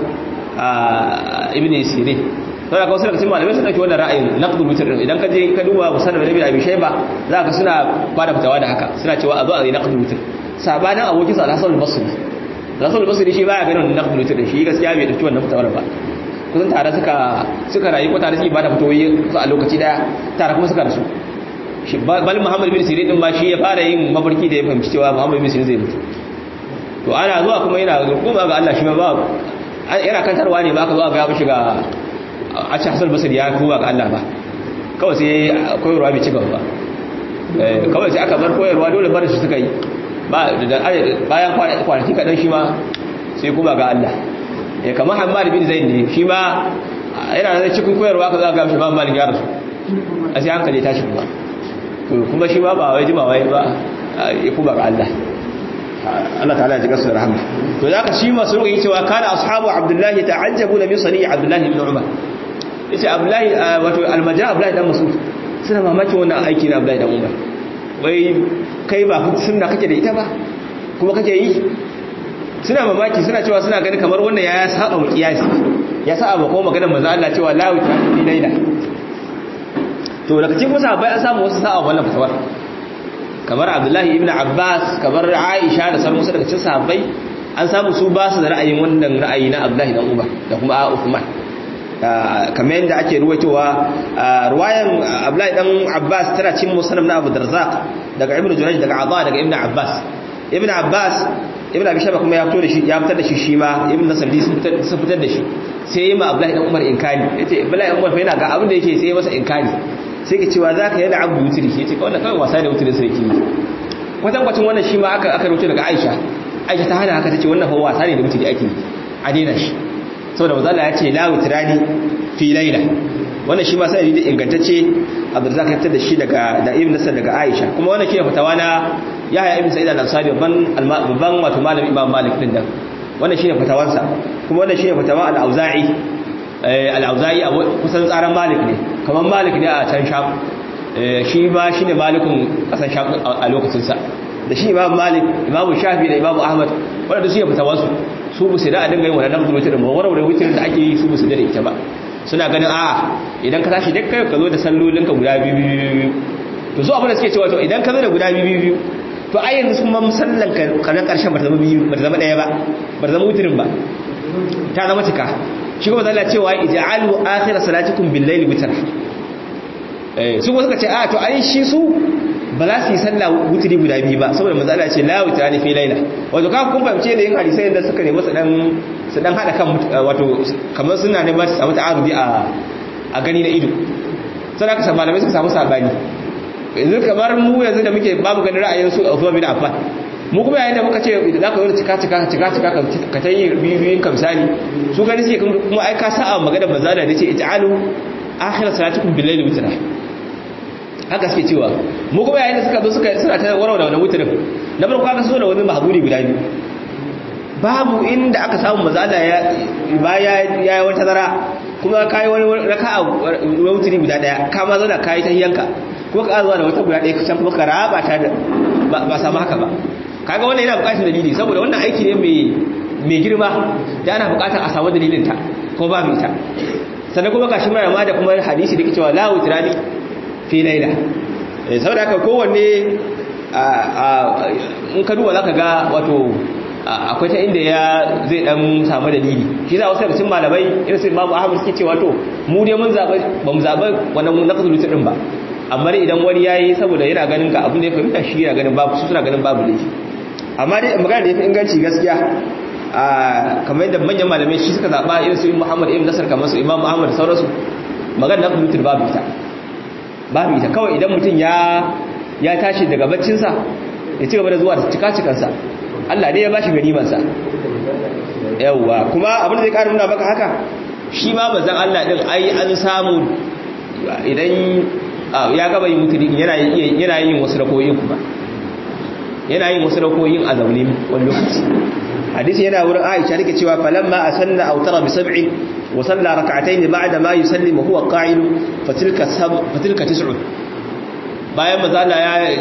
ibn Sirin to da kawai sai malamai sun dauki wannan ra'ayin naqdul witr idan ka je ka duba musannad ibn Abi Shayba za ka suna fara fitawa da haka suna cewa a zo a yi naqdul witr sabanin abokin sa Hasan al-Basri Hasan al-Basri shi baya ganin naqdul witr shi gaskiya bai dauki wannan fitawar ba kusan tare suka suka rayu ko tare suke bada fitoyi a lokaci daya tare kuma suka rasu shi bal Muhammad bin Sirin din ma shi ya fara yin mafarki da ya fahimci cewa Muhammad bin Sirin zai mutu to ana zuwa kuma yana kuma ga Allah shi ma ba yana kantarwa ne ba ka zo ga mishi ga a ci Hasan Basri ya kuma ga Allah ba kawai sai koyarwa bai ci gaba ba kawai sai aka bar koyarwa dole bar shi suka yi ba bayan kwanaki kadan shi ma sai kuma ga Allah eh kamar Hammad bin Zaid ne shi ma yana da cikin koyarwa ka za ga shi ba Malik ya rasu a sai hankali tashi kuma to kuma shi ma ba wai jima wai ba ya kuma ga Allah Allah ta'ala ya ji gasu rahama to zaka shi ma sun yi cewa kana ashabu Abdullah ta'ajjabu min sani Abdullah ibn Umar yace Abdullah wato almaja Abdullah dan Mas'ud suna mamaki wannan aiki na Abdullah dan Umar wai kai ba sunna kake da ita ba kuma kake yi suna mamaki suna cewa suna gani kamar wannan ya saba mu kiyasi ya saba ko maganar manzo Allah cewa la wuta fi laila to daga cikin sahabbai an samu wasu sa'a wannan fatawar kamar Abdullahi ibn Abbas kamar Aisha da sauran wasu daga cikin sahabbai an samu su ba su da ra'ayin wannan ra'ayi na Abdullahi dan Umar da kuma Uthman kamar yadda ake ruwaitowa ruwayan Abdullahi dan Abbas tana cikin musannaf na Abu Darraq daga Ibn Jurayj daga Aba daga Ibn Abbas Ibn Abbas Ibn Abi Shayba kuma ya fito da shi ya fitar da shi shi ma Ibn Nasri sun fitar da shi sai yi ma Abdullahi dan Umar inkari yace Abdullahi dan Umar fa yana ga abin da yake sai masa inkari sai ke cewa zaka yana abu wutiri yace ka wannan kawai wasa da wutirin sarki kwatan kwacin wannan shi ma aka aka rubuta daga Aisha Aisha ta hana haka tace wannan fa wasa ne da wutiri ake a daina shi saboda manzo Allah ya ce la wutirani fi laila wannan shi ma sai da ingantacce Abdurrazzaq ya fitar da shi daga da Ibn Nasr daga Aisha kuma wannan shine fatawa na Yahya ibn Sa'id al-Ansari babban babban wato malami Imam Malik din da wannan shine fatawansa kuma wannan shine fatawa al-Auza'i al-Auza'i kusan tsaran Malik ne kamar Malik ne a can Sham shi ba shine Malikun kasan Sham a lokacin sa da shi Imam Malik Imam Shafi da Imam Ahmad wanda su ne fatawansu su bu sai da dinga yin wannan wutar da warware wutar da ake yi su bu su da ita ba suna ganin a idan ka tashi duk kai ka zo da sallolinka guda biyu to su abin da suke cewa to idan ka zo da guda biyu to ai yanzu kuma musallan kanan karshen bata zama biyu bata zama daya ba bata zama wutirin ba ta zama cika shi kuma zalla cewa ij'alu akhir salatikum bil layli witra eh su kuma suka ce a to ai shi su ba za su yi sallah wutiri guda biyu ba saboda manzo Allah ya ce la witra ni fi layla wato ka kun fahimce da yin hadisai da suka nemi su dan su dan hada kan wato kamar suna ne ba su samu ta'arudi a a gani na ido sai aka samu malamai suka samu sabani yanzu kamar mu yanzu da muke babu ganin ra'ayin su Uthman bin Affan mu kuma yayin da muka ce za ka yi cika cika cika cika ka ta yi biyun kamsani su gani suke kuma ai ka sa'a magana manzo da yace ij'alu akhir salatikum bil layli witra haka suke cewa mu kuma yayin da suka zo suka suna ta warware wannan witrin na farko aka so da wani mahburi guda biyu babu inda aka samu manzo ya baya yayi wata zara kuma kai wani raka'a witri guda daya kama zauna kai ta yanka ko ka zuwa da wata guda ɗaya kusan kuma ka raba ta ba samu haka ba kaga wannan yana buƙatar dalili saboda wannan aiki ne mai mai girma da ana buƙatar a samu dalilin ta ko ba mu ita sannan kuma gashi mai ma da kuma hadisi da ke cewa la witrani fi laila eh saboda haka kowanne a in ka duba zaka ga wato akwai ta inda ya zai dan samu dalili shi za wasu daga cikin malamai irin su Imam Ahmad suke cewa to mu dai mun zaba ba mu zaba wannan naqdul witr din ba amma dai idan wani yayi saboda yana ganin ka abin da ya fahimta shi yana ganin babu su suna ganin babu laifi amma dai magana da yafi inganci gaskiya a kamar yadda manyan malamai shi suka zaba irin su Muhammad ibn Nasr kamar su Imam Ahmad sauransu magana na mutum babu ita babu ita kawai idan mutum ya ya tashi daga baccin sa ya ci gaba da zuwa da cika cikan sa Allah ne ya bashi ganiman sa yawa kuma abin da zai ƙara nuna maka haka shi ma bazan Allah din ai an samu idan ya gaba yin mutuli yana yana yin wasu rakoyin kuma yana yin wasu rakoyin a zaune wani lokaci hadisi yana wurin Aisha take cewa falamma asanna aw tara bi sab'in wa salla rak'atayn ba'da ma yusallimu huwa qa'il fatilka fatilka tis'un bayan mazala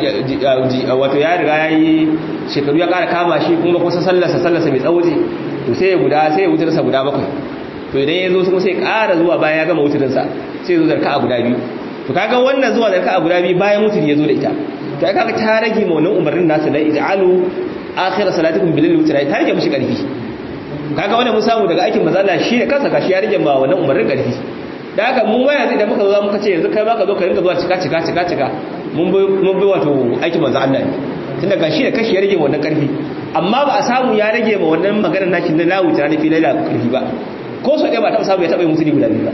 ya wato ya riga yayi shekaru ya ƙara kama shi kuma kusa sallarsa sallarsa mai tsawo to sai ya guda sai ya wutarsa guda bakwai to idan ya zo kuma sai ƙara zuwa bayan ya gama wutarinsa sai ya zo zarka a guda biyu to kaga wannan zuwa zarka a guda biyu bayan wutar ya zo da ita to ai kaga ta rage ma wannan umarnin nasu da ij'alu akhir salatikum bil witr ta rage mishi karfi kaga wannan mun samu daga aikin manzo Allah shi da kansa gashi ya rage ma wannan umarnin karfi da haka mun ma yanzu da muka zo muka ce yanzu kai ma ka zo ka rinka zuwa cika cika cika cika mun bi mun bi wato aikin manzo Allah ne tunda gashi da kashi ya rage wannan karfi amma ba a samu ya rage ma wannan maganar nakin na lawu ta fi laila karfi ba ko so dai ba ta samu ya taba yin mutuni guda biyu ba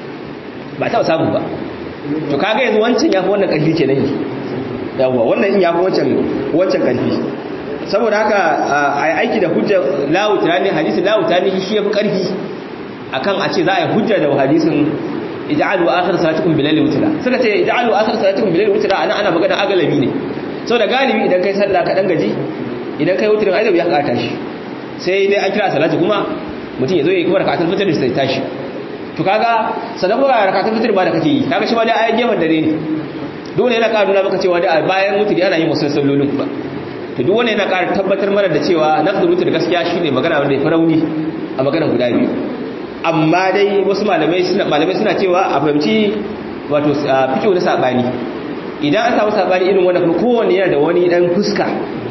ba ta samu ba to kaga yanzu wancan yafi wannan karfi kenan yanzu yawa wannan in yafi wancan wancan karfi saboda haka ai aiki da hujja lawu tani hadisi lawu tani shi yafi karfi akan a ce za a yi hujja da hadisin ij'alu akhir salatikum bil layli witra suka ce ij'alu akhir salatikum bil layli witra ana ana magana agalabi ne saboda galibi idan kai sallah ka dan gaji idan kai wutrin ai da ya kata shi sai dai an kira salati kuma mutum ya zo ya kuma rakatul fitr sai tashi to kaga sadaqa rakatul fitr ba da kake yi kaga shi ba dai ayi gefen dare ne dole yana ƙara nuna maka cewa dai bayan wutri ana yin wasu sallolin ba to duk wanda yana ƙara tabbatar mana da cewa naqdul wutr gaskiya shine magana wanda ya farauni a magana guda biyu amma dai wasu malamai suna malamai suna cewa a fahimci wato fiqhu na sabani idan an samu sabani irin wannan kuma kowanne yana da wani dan fuska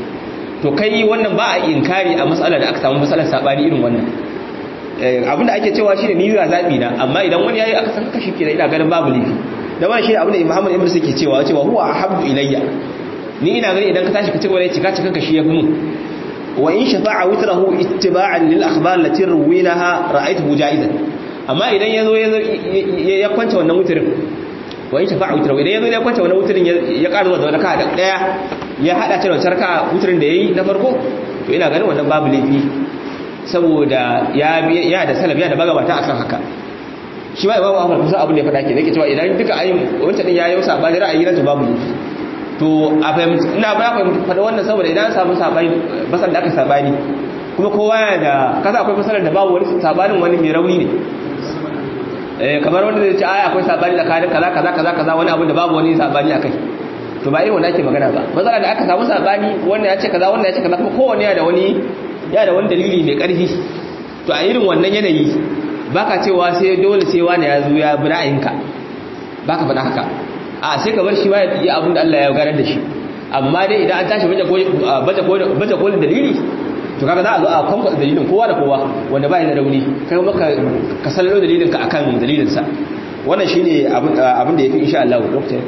to kai wannan ba a inkari a matsalar da aka samu matsalar sabani irin wannan abinda ake cewa shine ni ya zabi na amma idan wani yayi aka san kashi kenan ina ganin babu lifi da wannan shine abinda Muhammad ibn Sake cewa cewa huwa ahabbu ilayya ni ina ganin idan ka tashi ka cigaba da cika cikan kashi yafi mun wa in shafa'a witrahu ittiba'an lil akhbar allati ruwinaha ra'aytuhu ja'izan amma idan yazo ya kwance wannan wutrin wa in shafa'a witrahu idan yazo ya kwance wannan wutrin ya ƙara zuwa da raka'a da daya ya hada ta da sarka wutrin da yayi na farko to ina ganin wannan babu laifi saboda ya ya da salaf ya da magabata akan haka shi ba Imam Ahmad kusa abin da ya faɗa ke yake cewa idan duka ayin wancan din yayi wasa ba da ra'ayi na to babu laifi to a fahimci ina ba fahimci faɗa wannan saboda idan samu sabani basan da aka sabani kuma kowa yana da kaza akwai masalar da babu wani sabanin wani mai rauni ne eh kamar wanda zai ce ai akwai sabani tsakanin kaza kaza kaza kaza wani abu da babu wani sabani akai to ba irin wanda ake magana ba matsala da aka samu sabani wannan ya ce kaza wannan ya ce kaza kuma kowanne yana da wani ya da wani dalili mai karfi to a irin wannan yanayi baka cewa sai dole sai wani ya zo ya bi ra'ayinka baka faɗa haka a sai ka bar shi ba ya abin da Allah ya garar da shi amma dai idan an tashi baje baje baje kolin dalili to kaga za a zo a kanka dalilin kowa da kowa wanda bai da rauni kai maka ka sallalo dalilin ka akan dalilin sa wannan shine abin abin da yafi insha Allah doctor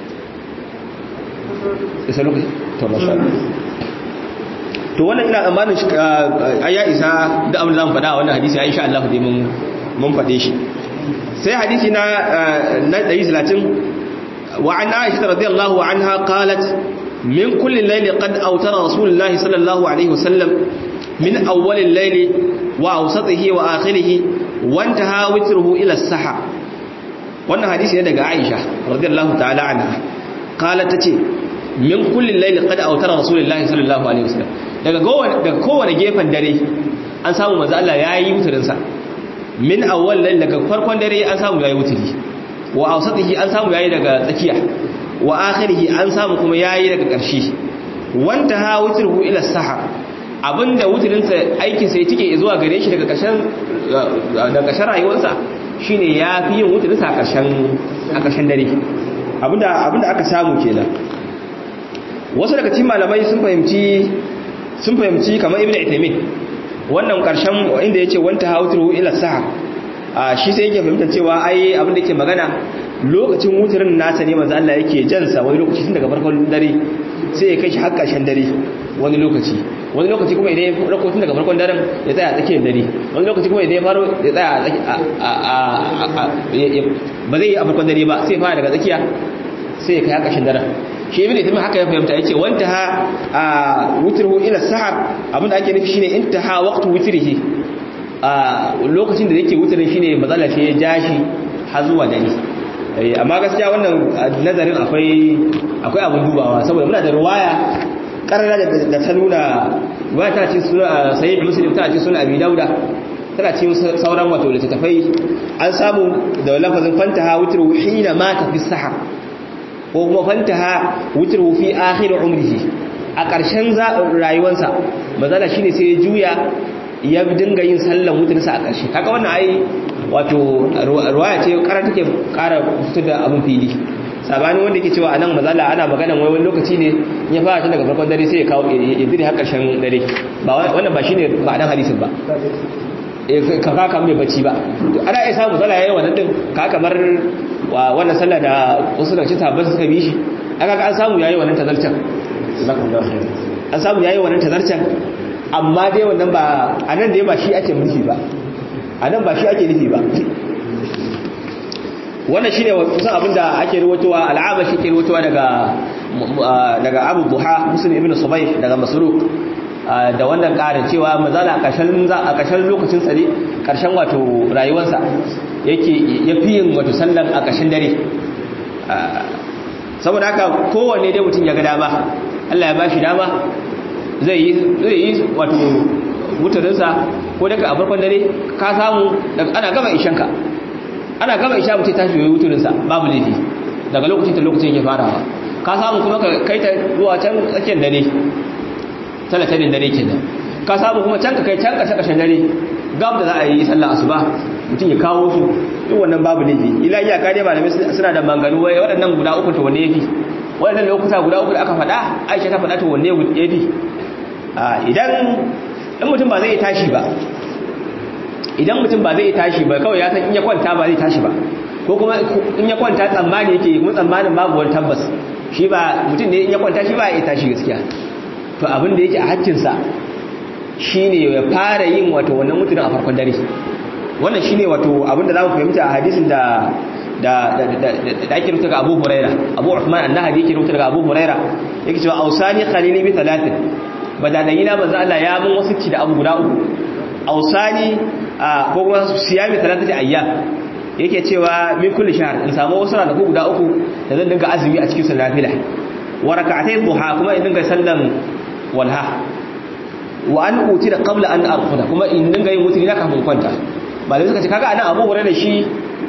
sai lokaci to masha to wannan ina tsammanin ayya isa da abin da zamu faɗa a wannan hadisi insha Allah dai mun mun faɗe shi sai hadisi na na ɗari talatin wa an Aisha radiyallahu anha qalat min kulli layli qad awtara rasulullahi sallallahu alaihi wasallam min awwal al-layli wa awsatihi wa akhirih wa intaha witruhu ila as-saha wannan hadisi ne daga Aisha radiyallahu ta'ala anha qalat tace min kulli layli qad awtara rasulullahi sallallahu alaihi wasallam daga kowane daga kowane gefen dare an samu manzo Allah yayi wutrin sa min awwal layl daga farkon dare an samu yayi wutri wa awsatihi an samu yayi daga tsakiya wa akhirihi an samu kuma yayi daga ƙarshe wanda ha wutruhu ila sahar abinda wutrin sa aikin sa yake zuwa gare shi daga ƙarshen daga ƙarshen rayuwarsa shine yafi yin wutrin sa a ƙarshen a ƙarshen dare abinda abinda aka samu kenan wasu daga cikin malamai sun fahimci sun fahimci kamar ibnu Uthaymeen wannan karshen inda yace wanta hautru ila sahar a shi sai yake fahimtar cewa ai abin da yake magana lokacin wutirin nasa ne manzo Allah yake jansa wani lokaci tun daga farkon dare sai ya kai shi har ƙarshen dare wani lokaci wani lokaci kuma idan ya farko tun daga farkon daren ya tsaya a tsakiyar dare wani lokaci kuma idan ya faro ya tsaya a ba zai yi a farkon dare ba sai ya fara daga tsakiya sai ya kai har ƙarshen daren shi ibn Taymiyyah haka ya fahimta yace wanta ha wutruhu ila sahar abinda ake nufi shine intaha waqtu wutrihi a lokacin da yake wutirin shine matsala shi ya jashi har zuwa dare amma gaskiya wannan nazarin akwai akwai abin dubawa saboda muna da riwaya karara da ta nuna riwaya ta ce suna sahih muslim ta ce suna abi dauda tana ce sauran wato littattafai an samu da lafazin fantaha wutru hina mata fi sahar ko kuma fantaha wutru fi akhir umrihi a ƙarshen rayuwarsa mazala shine sai ya juya ya dinga yin sallan wutunsa a ƙarshe kaga wannan ai wato ruwaya ce ƙara take ƙara fito da abin fili sabani wanda yake cewa anan mazala ana magana wai wani lokaci ne ya fara tun daga farkon dare sai ya kawo ya dire har ƙarshen dare ba wannan ba shine ma'anar hadisin ba ka ka kan mai bacci ba ana iya samu mazala yayin wannan din ka kamar wannan sallah da wasu daga cikin sahabbai suka bi shi aka ga an samu yayi wannan tazarcen an samu yayi wannan tazarcen amma dai wannan ba a nan dai ba shi ake nufi ba a nan ba shi ake nufi ba wannan shine kusan abinda ake ruwatowa al'aba shi ke ruwatowa daga daga Abu Duha Muslim ibn Subayh daga Masruq da wannan ƙarin cewa mazala a ƙarshen a ƙarshen lokacin sa ne ƙarshen wato rayuwarsa yake yafi yin wato sallan a ƙarshen dare saboda haka kowanne dai mutum ya ga dama Allah ya bashi dama zai yi wato mutarinsa ko daga a farkon dare ka samu ana gama ishanka ana gama isha mutum tashi yi mutarinsa babu laifi daga lokacin ta lokacin ya farawa ka samu kuma ka kai ta zuwa can tsakiyar dare talatarin dare kenan ka samu kuma can ka kai can ƙashe ƙashen dare gab da za a yi sallah asuba mutum ya kawo su duk wannan babu laifi ila iyaka dai malamai suna da manganu wai waɗannan guda uku to wanne yafi waɗannan lokuta guda uku da aka faɗa Aisha ta faɗa to wanne yafi idan in mutum ba zai tashi ba idan mutum ba zai tashi ba kawai ya san in ya kwanta ba zai tashi ba ko kuma in ya kwanta tsammani yake kuma tsammanin babu wani tabbas shi ba mutum ne in ya kwanta shi ba ya tashi gaskiya to abin da yake a hakkinsa shine ya fara yin wato wannan mutumin a farkon dare wannan shine wato abin da zamu fahimta a hadisin da da da ake rubuta ga Abu Huraira Abu Uthman an-Nahdi yake rubuta ga Abu Huraira yake cewa ausani khalili bi thalathin badadayina manzo Allah ya mun wasu ci da abu guda uku ausani ko kuma siyami talatati ayyam yake cewa min kulli shahr in samu wasu ranaku guda uku da zan dinga azumi a cikin sallafila wa rak'atayn duha kuma in dinga sallan walha wa an utira qabla an arquda kuma in dinga yin wutri da kafin kwanta ba da suka ce kaga anan Abu Hurairah shi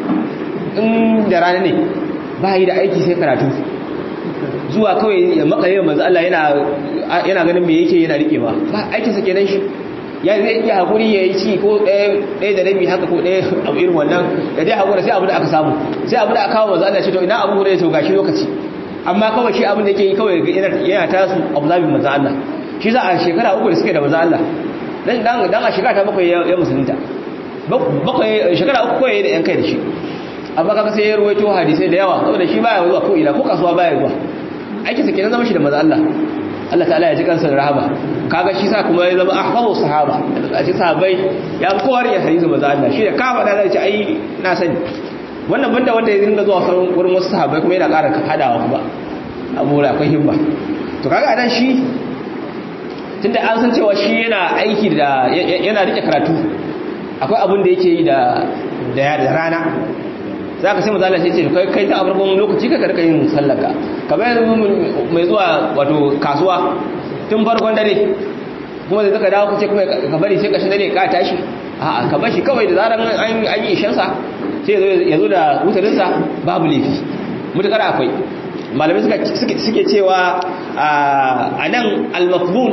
in da rana ne ba yi da aiki sai karatu zuwa kawai ya makaye manzo Allah yana yana ganin me yake yana rikewa ba aikin sa kenan shi ya zai iya hakuri ya yi ci ko ɗaya da rabi haka ko ɗaya abu irin wannan da dai hakura sai abu da aka samu sai abu da aka kawo manzo Allah ce to ina Abu Hurairah to gashi lokaci amma kawai shi abin da yake yi kawai yana tasu abu zabi manzo Allah shi za a shekara uku da suke da manzo Allah dan dan a shekara ta bakwai ya musulunta bakwai shekara uku koyi da yan kai da shi amma kaga sai ya ruwaito hadisi da yawa saboda shi baya zuwa ko ina ko kasuwa baya zuwa aikin sa kenan zama shi da manzo Allah Allah ta'ala ya ji kansa da rahama kaga shi sa kuma ya zama ahfazu sahaba a cikin sahabbai ya fi kowa ya hadisi manzo Allah shi da kafa da zai ce ai na sani wannan banda wanda ya dinga zuwa sauran wurin wasu sahabbai kuma yana ƙara hadawa kuma abu da akwai himma to kaga anan shi tunda an san cewa shi yana aiki da yana rike karatu akwai abin da yake yi da da rana za ka sai mazala sai ce kai kai ta farkon lokaci ka karka yin sallaka kamar mai zuwa wato kasuwa tun farkon dare kuma zai zaka dawo kace kuma ka bari sai kashin dare ka tashi a'a ka bar shi kawai da zaran an yi ishan sa sai ya zo da wutarinsa babu laifi mutakar akwai malamai suka suke cewa a nan al-mafdul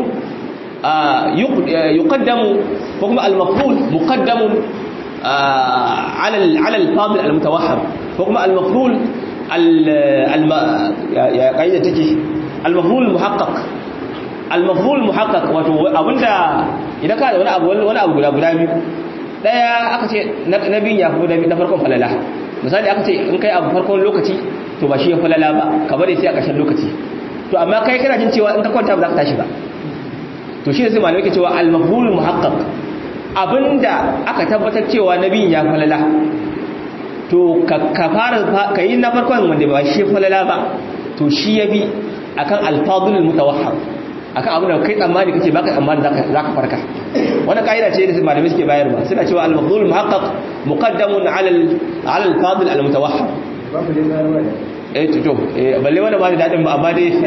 yuqaddamu ko kuma al-mafdul muqaddamun على على الفاضل المتوهم وكما المفضول الم يا قاعده تجي المفضول المحقق المفضول المحقق wato abinda idan ka da wani abu wani abu guda guda biyu daya aka ce na biyin ya fi na farkon falala misali aka ce in kai abu farkon lokaci to ba shi ya falala ba ka bari sai a ƙarshen lokaci to amma kai kana jin cewa in ka kwanta ba za ka tashi ba to shi ne sai malamai ke cewa al-mafhumul muhaqqaq abinda aka tabbatar cewa nabiyin ya falala to ka fara ka yi na farkon wanda ba shi falala ba to shi ya bi akan al-fadlul mutawahham akan abin da kai tsammani kace baka tsammani za ka farka wannan kaida ce da malamai suke bayarwa suna cewa al-mafdhul muhaqqaq muqaddamun ala ala al-fadil al-mutawahham babu dai bayarwa eh to eh balle wannan ba da dadin ba amma dai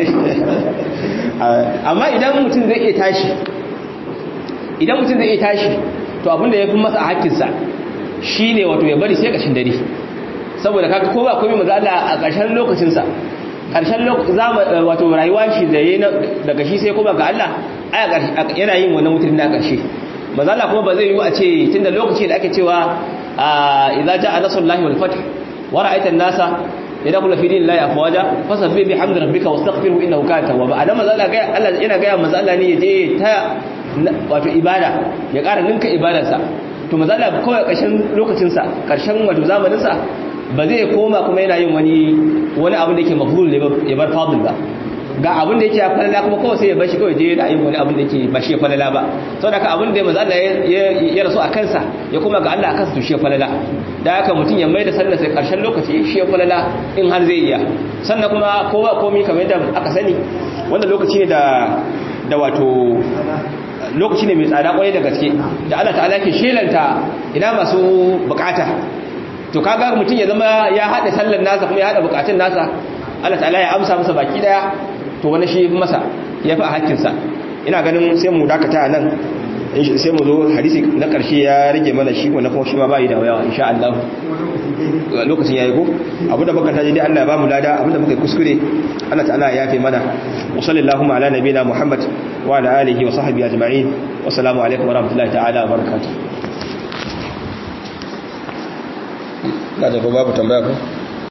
amma idan mutum zai iya tashi idan mutum zai iya tashi to abin da yafi masa hakkin sa shine wato ya bari sai kashin dare saboda kaga ko ba komai manzo Allah a ƙarshen lokacin sa ƙarshen lokacin wato rayuwa shi da yayi daga shi sai kuma ga Allah yana yin wannan mutum na ƙarshe manzo Allah kuma ba zai yi a ce tunda lokaci da ake cewa idza jaa nasrullahi wal fath wa ra'aita an-nasa yadkhulu fi dinillahi afwaja fasabbih bihamdi rabbika wastaghfirhu innahu kana tawwaba adam manzo Allah ga Allah yana ga manzo Allah ne yaje ta wato ibada ya ƙara ninka ibadarsa to manzo Allah kawai ƙarshen lokacin sa ƙarshen wato zamanin sa ba zai koma kuma yana yin wani wani abin da yake mafhul ya bar fadil ba ga abin da yake falala kuma kawai sai ya bashi kawai je yana yin wani abin da yake ba shi falala ba saboda haka abin da manzo Allah ya rasu a kansa ya koma ga Allah a kansa to shi falala da haka mutum ya mai da sallar sai karshen lokaci shi falala in har zai iya sannan kuma kowa komai kamar yadda aka sani wannan lokaci ne da da wato lokaci ne mai tsada kwarai da gaske da Allah ta'ala ke shelanta ina masu bukata to kaga mutum ya zama ya hada sallar nasa kuma ya hada bukatun nasa Allah ta'ala ya amsa masa baki daya to wani shi masa yafi a hakkin sa ina ganin sai mu dakata nan sai mu zo hadisi na karshe ya rage mana shi wannan kuma shi ma bai da yawa insha Allah lokacin yayi ko abinda muka taji dai Allah ya bamu lada abinda muka kuskure Allah ta'ala ya yafe mana wa sallallahu ala nabiyina Muhammad wa ala alihi wa sahbihi ajma'in wa assalamu alaikum wa rahmatullahi ta'ala wa barakatuh. Na da babu tambaya ko?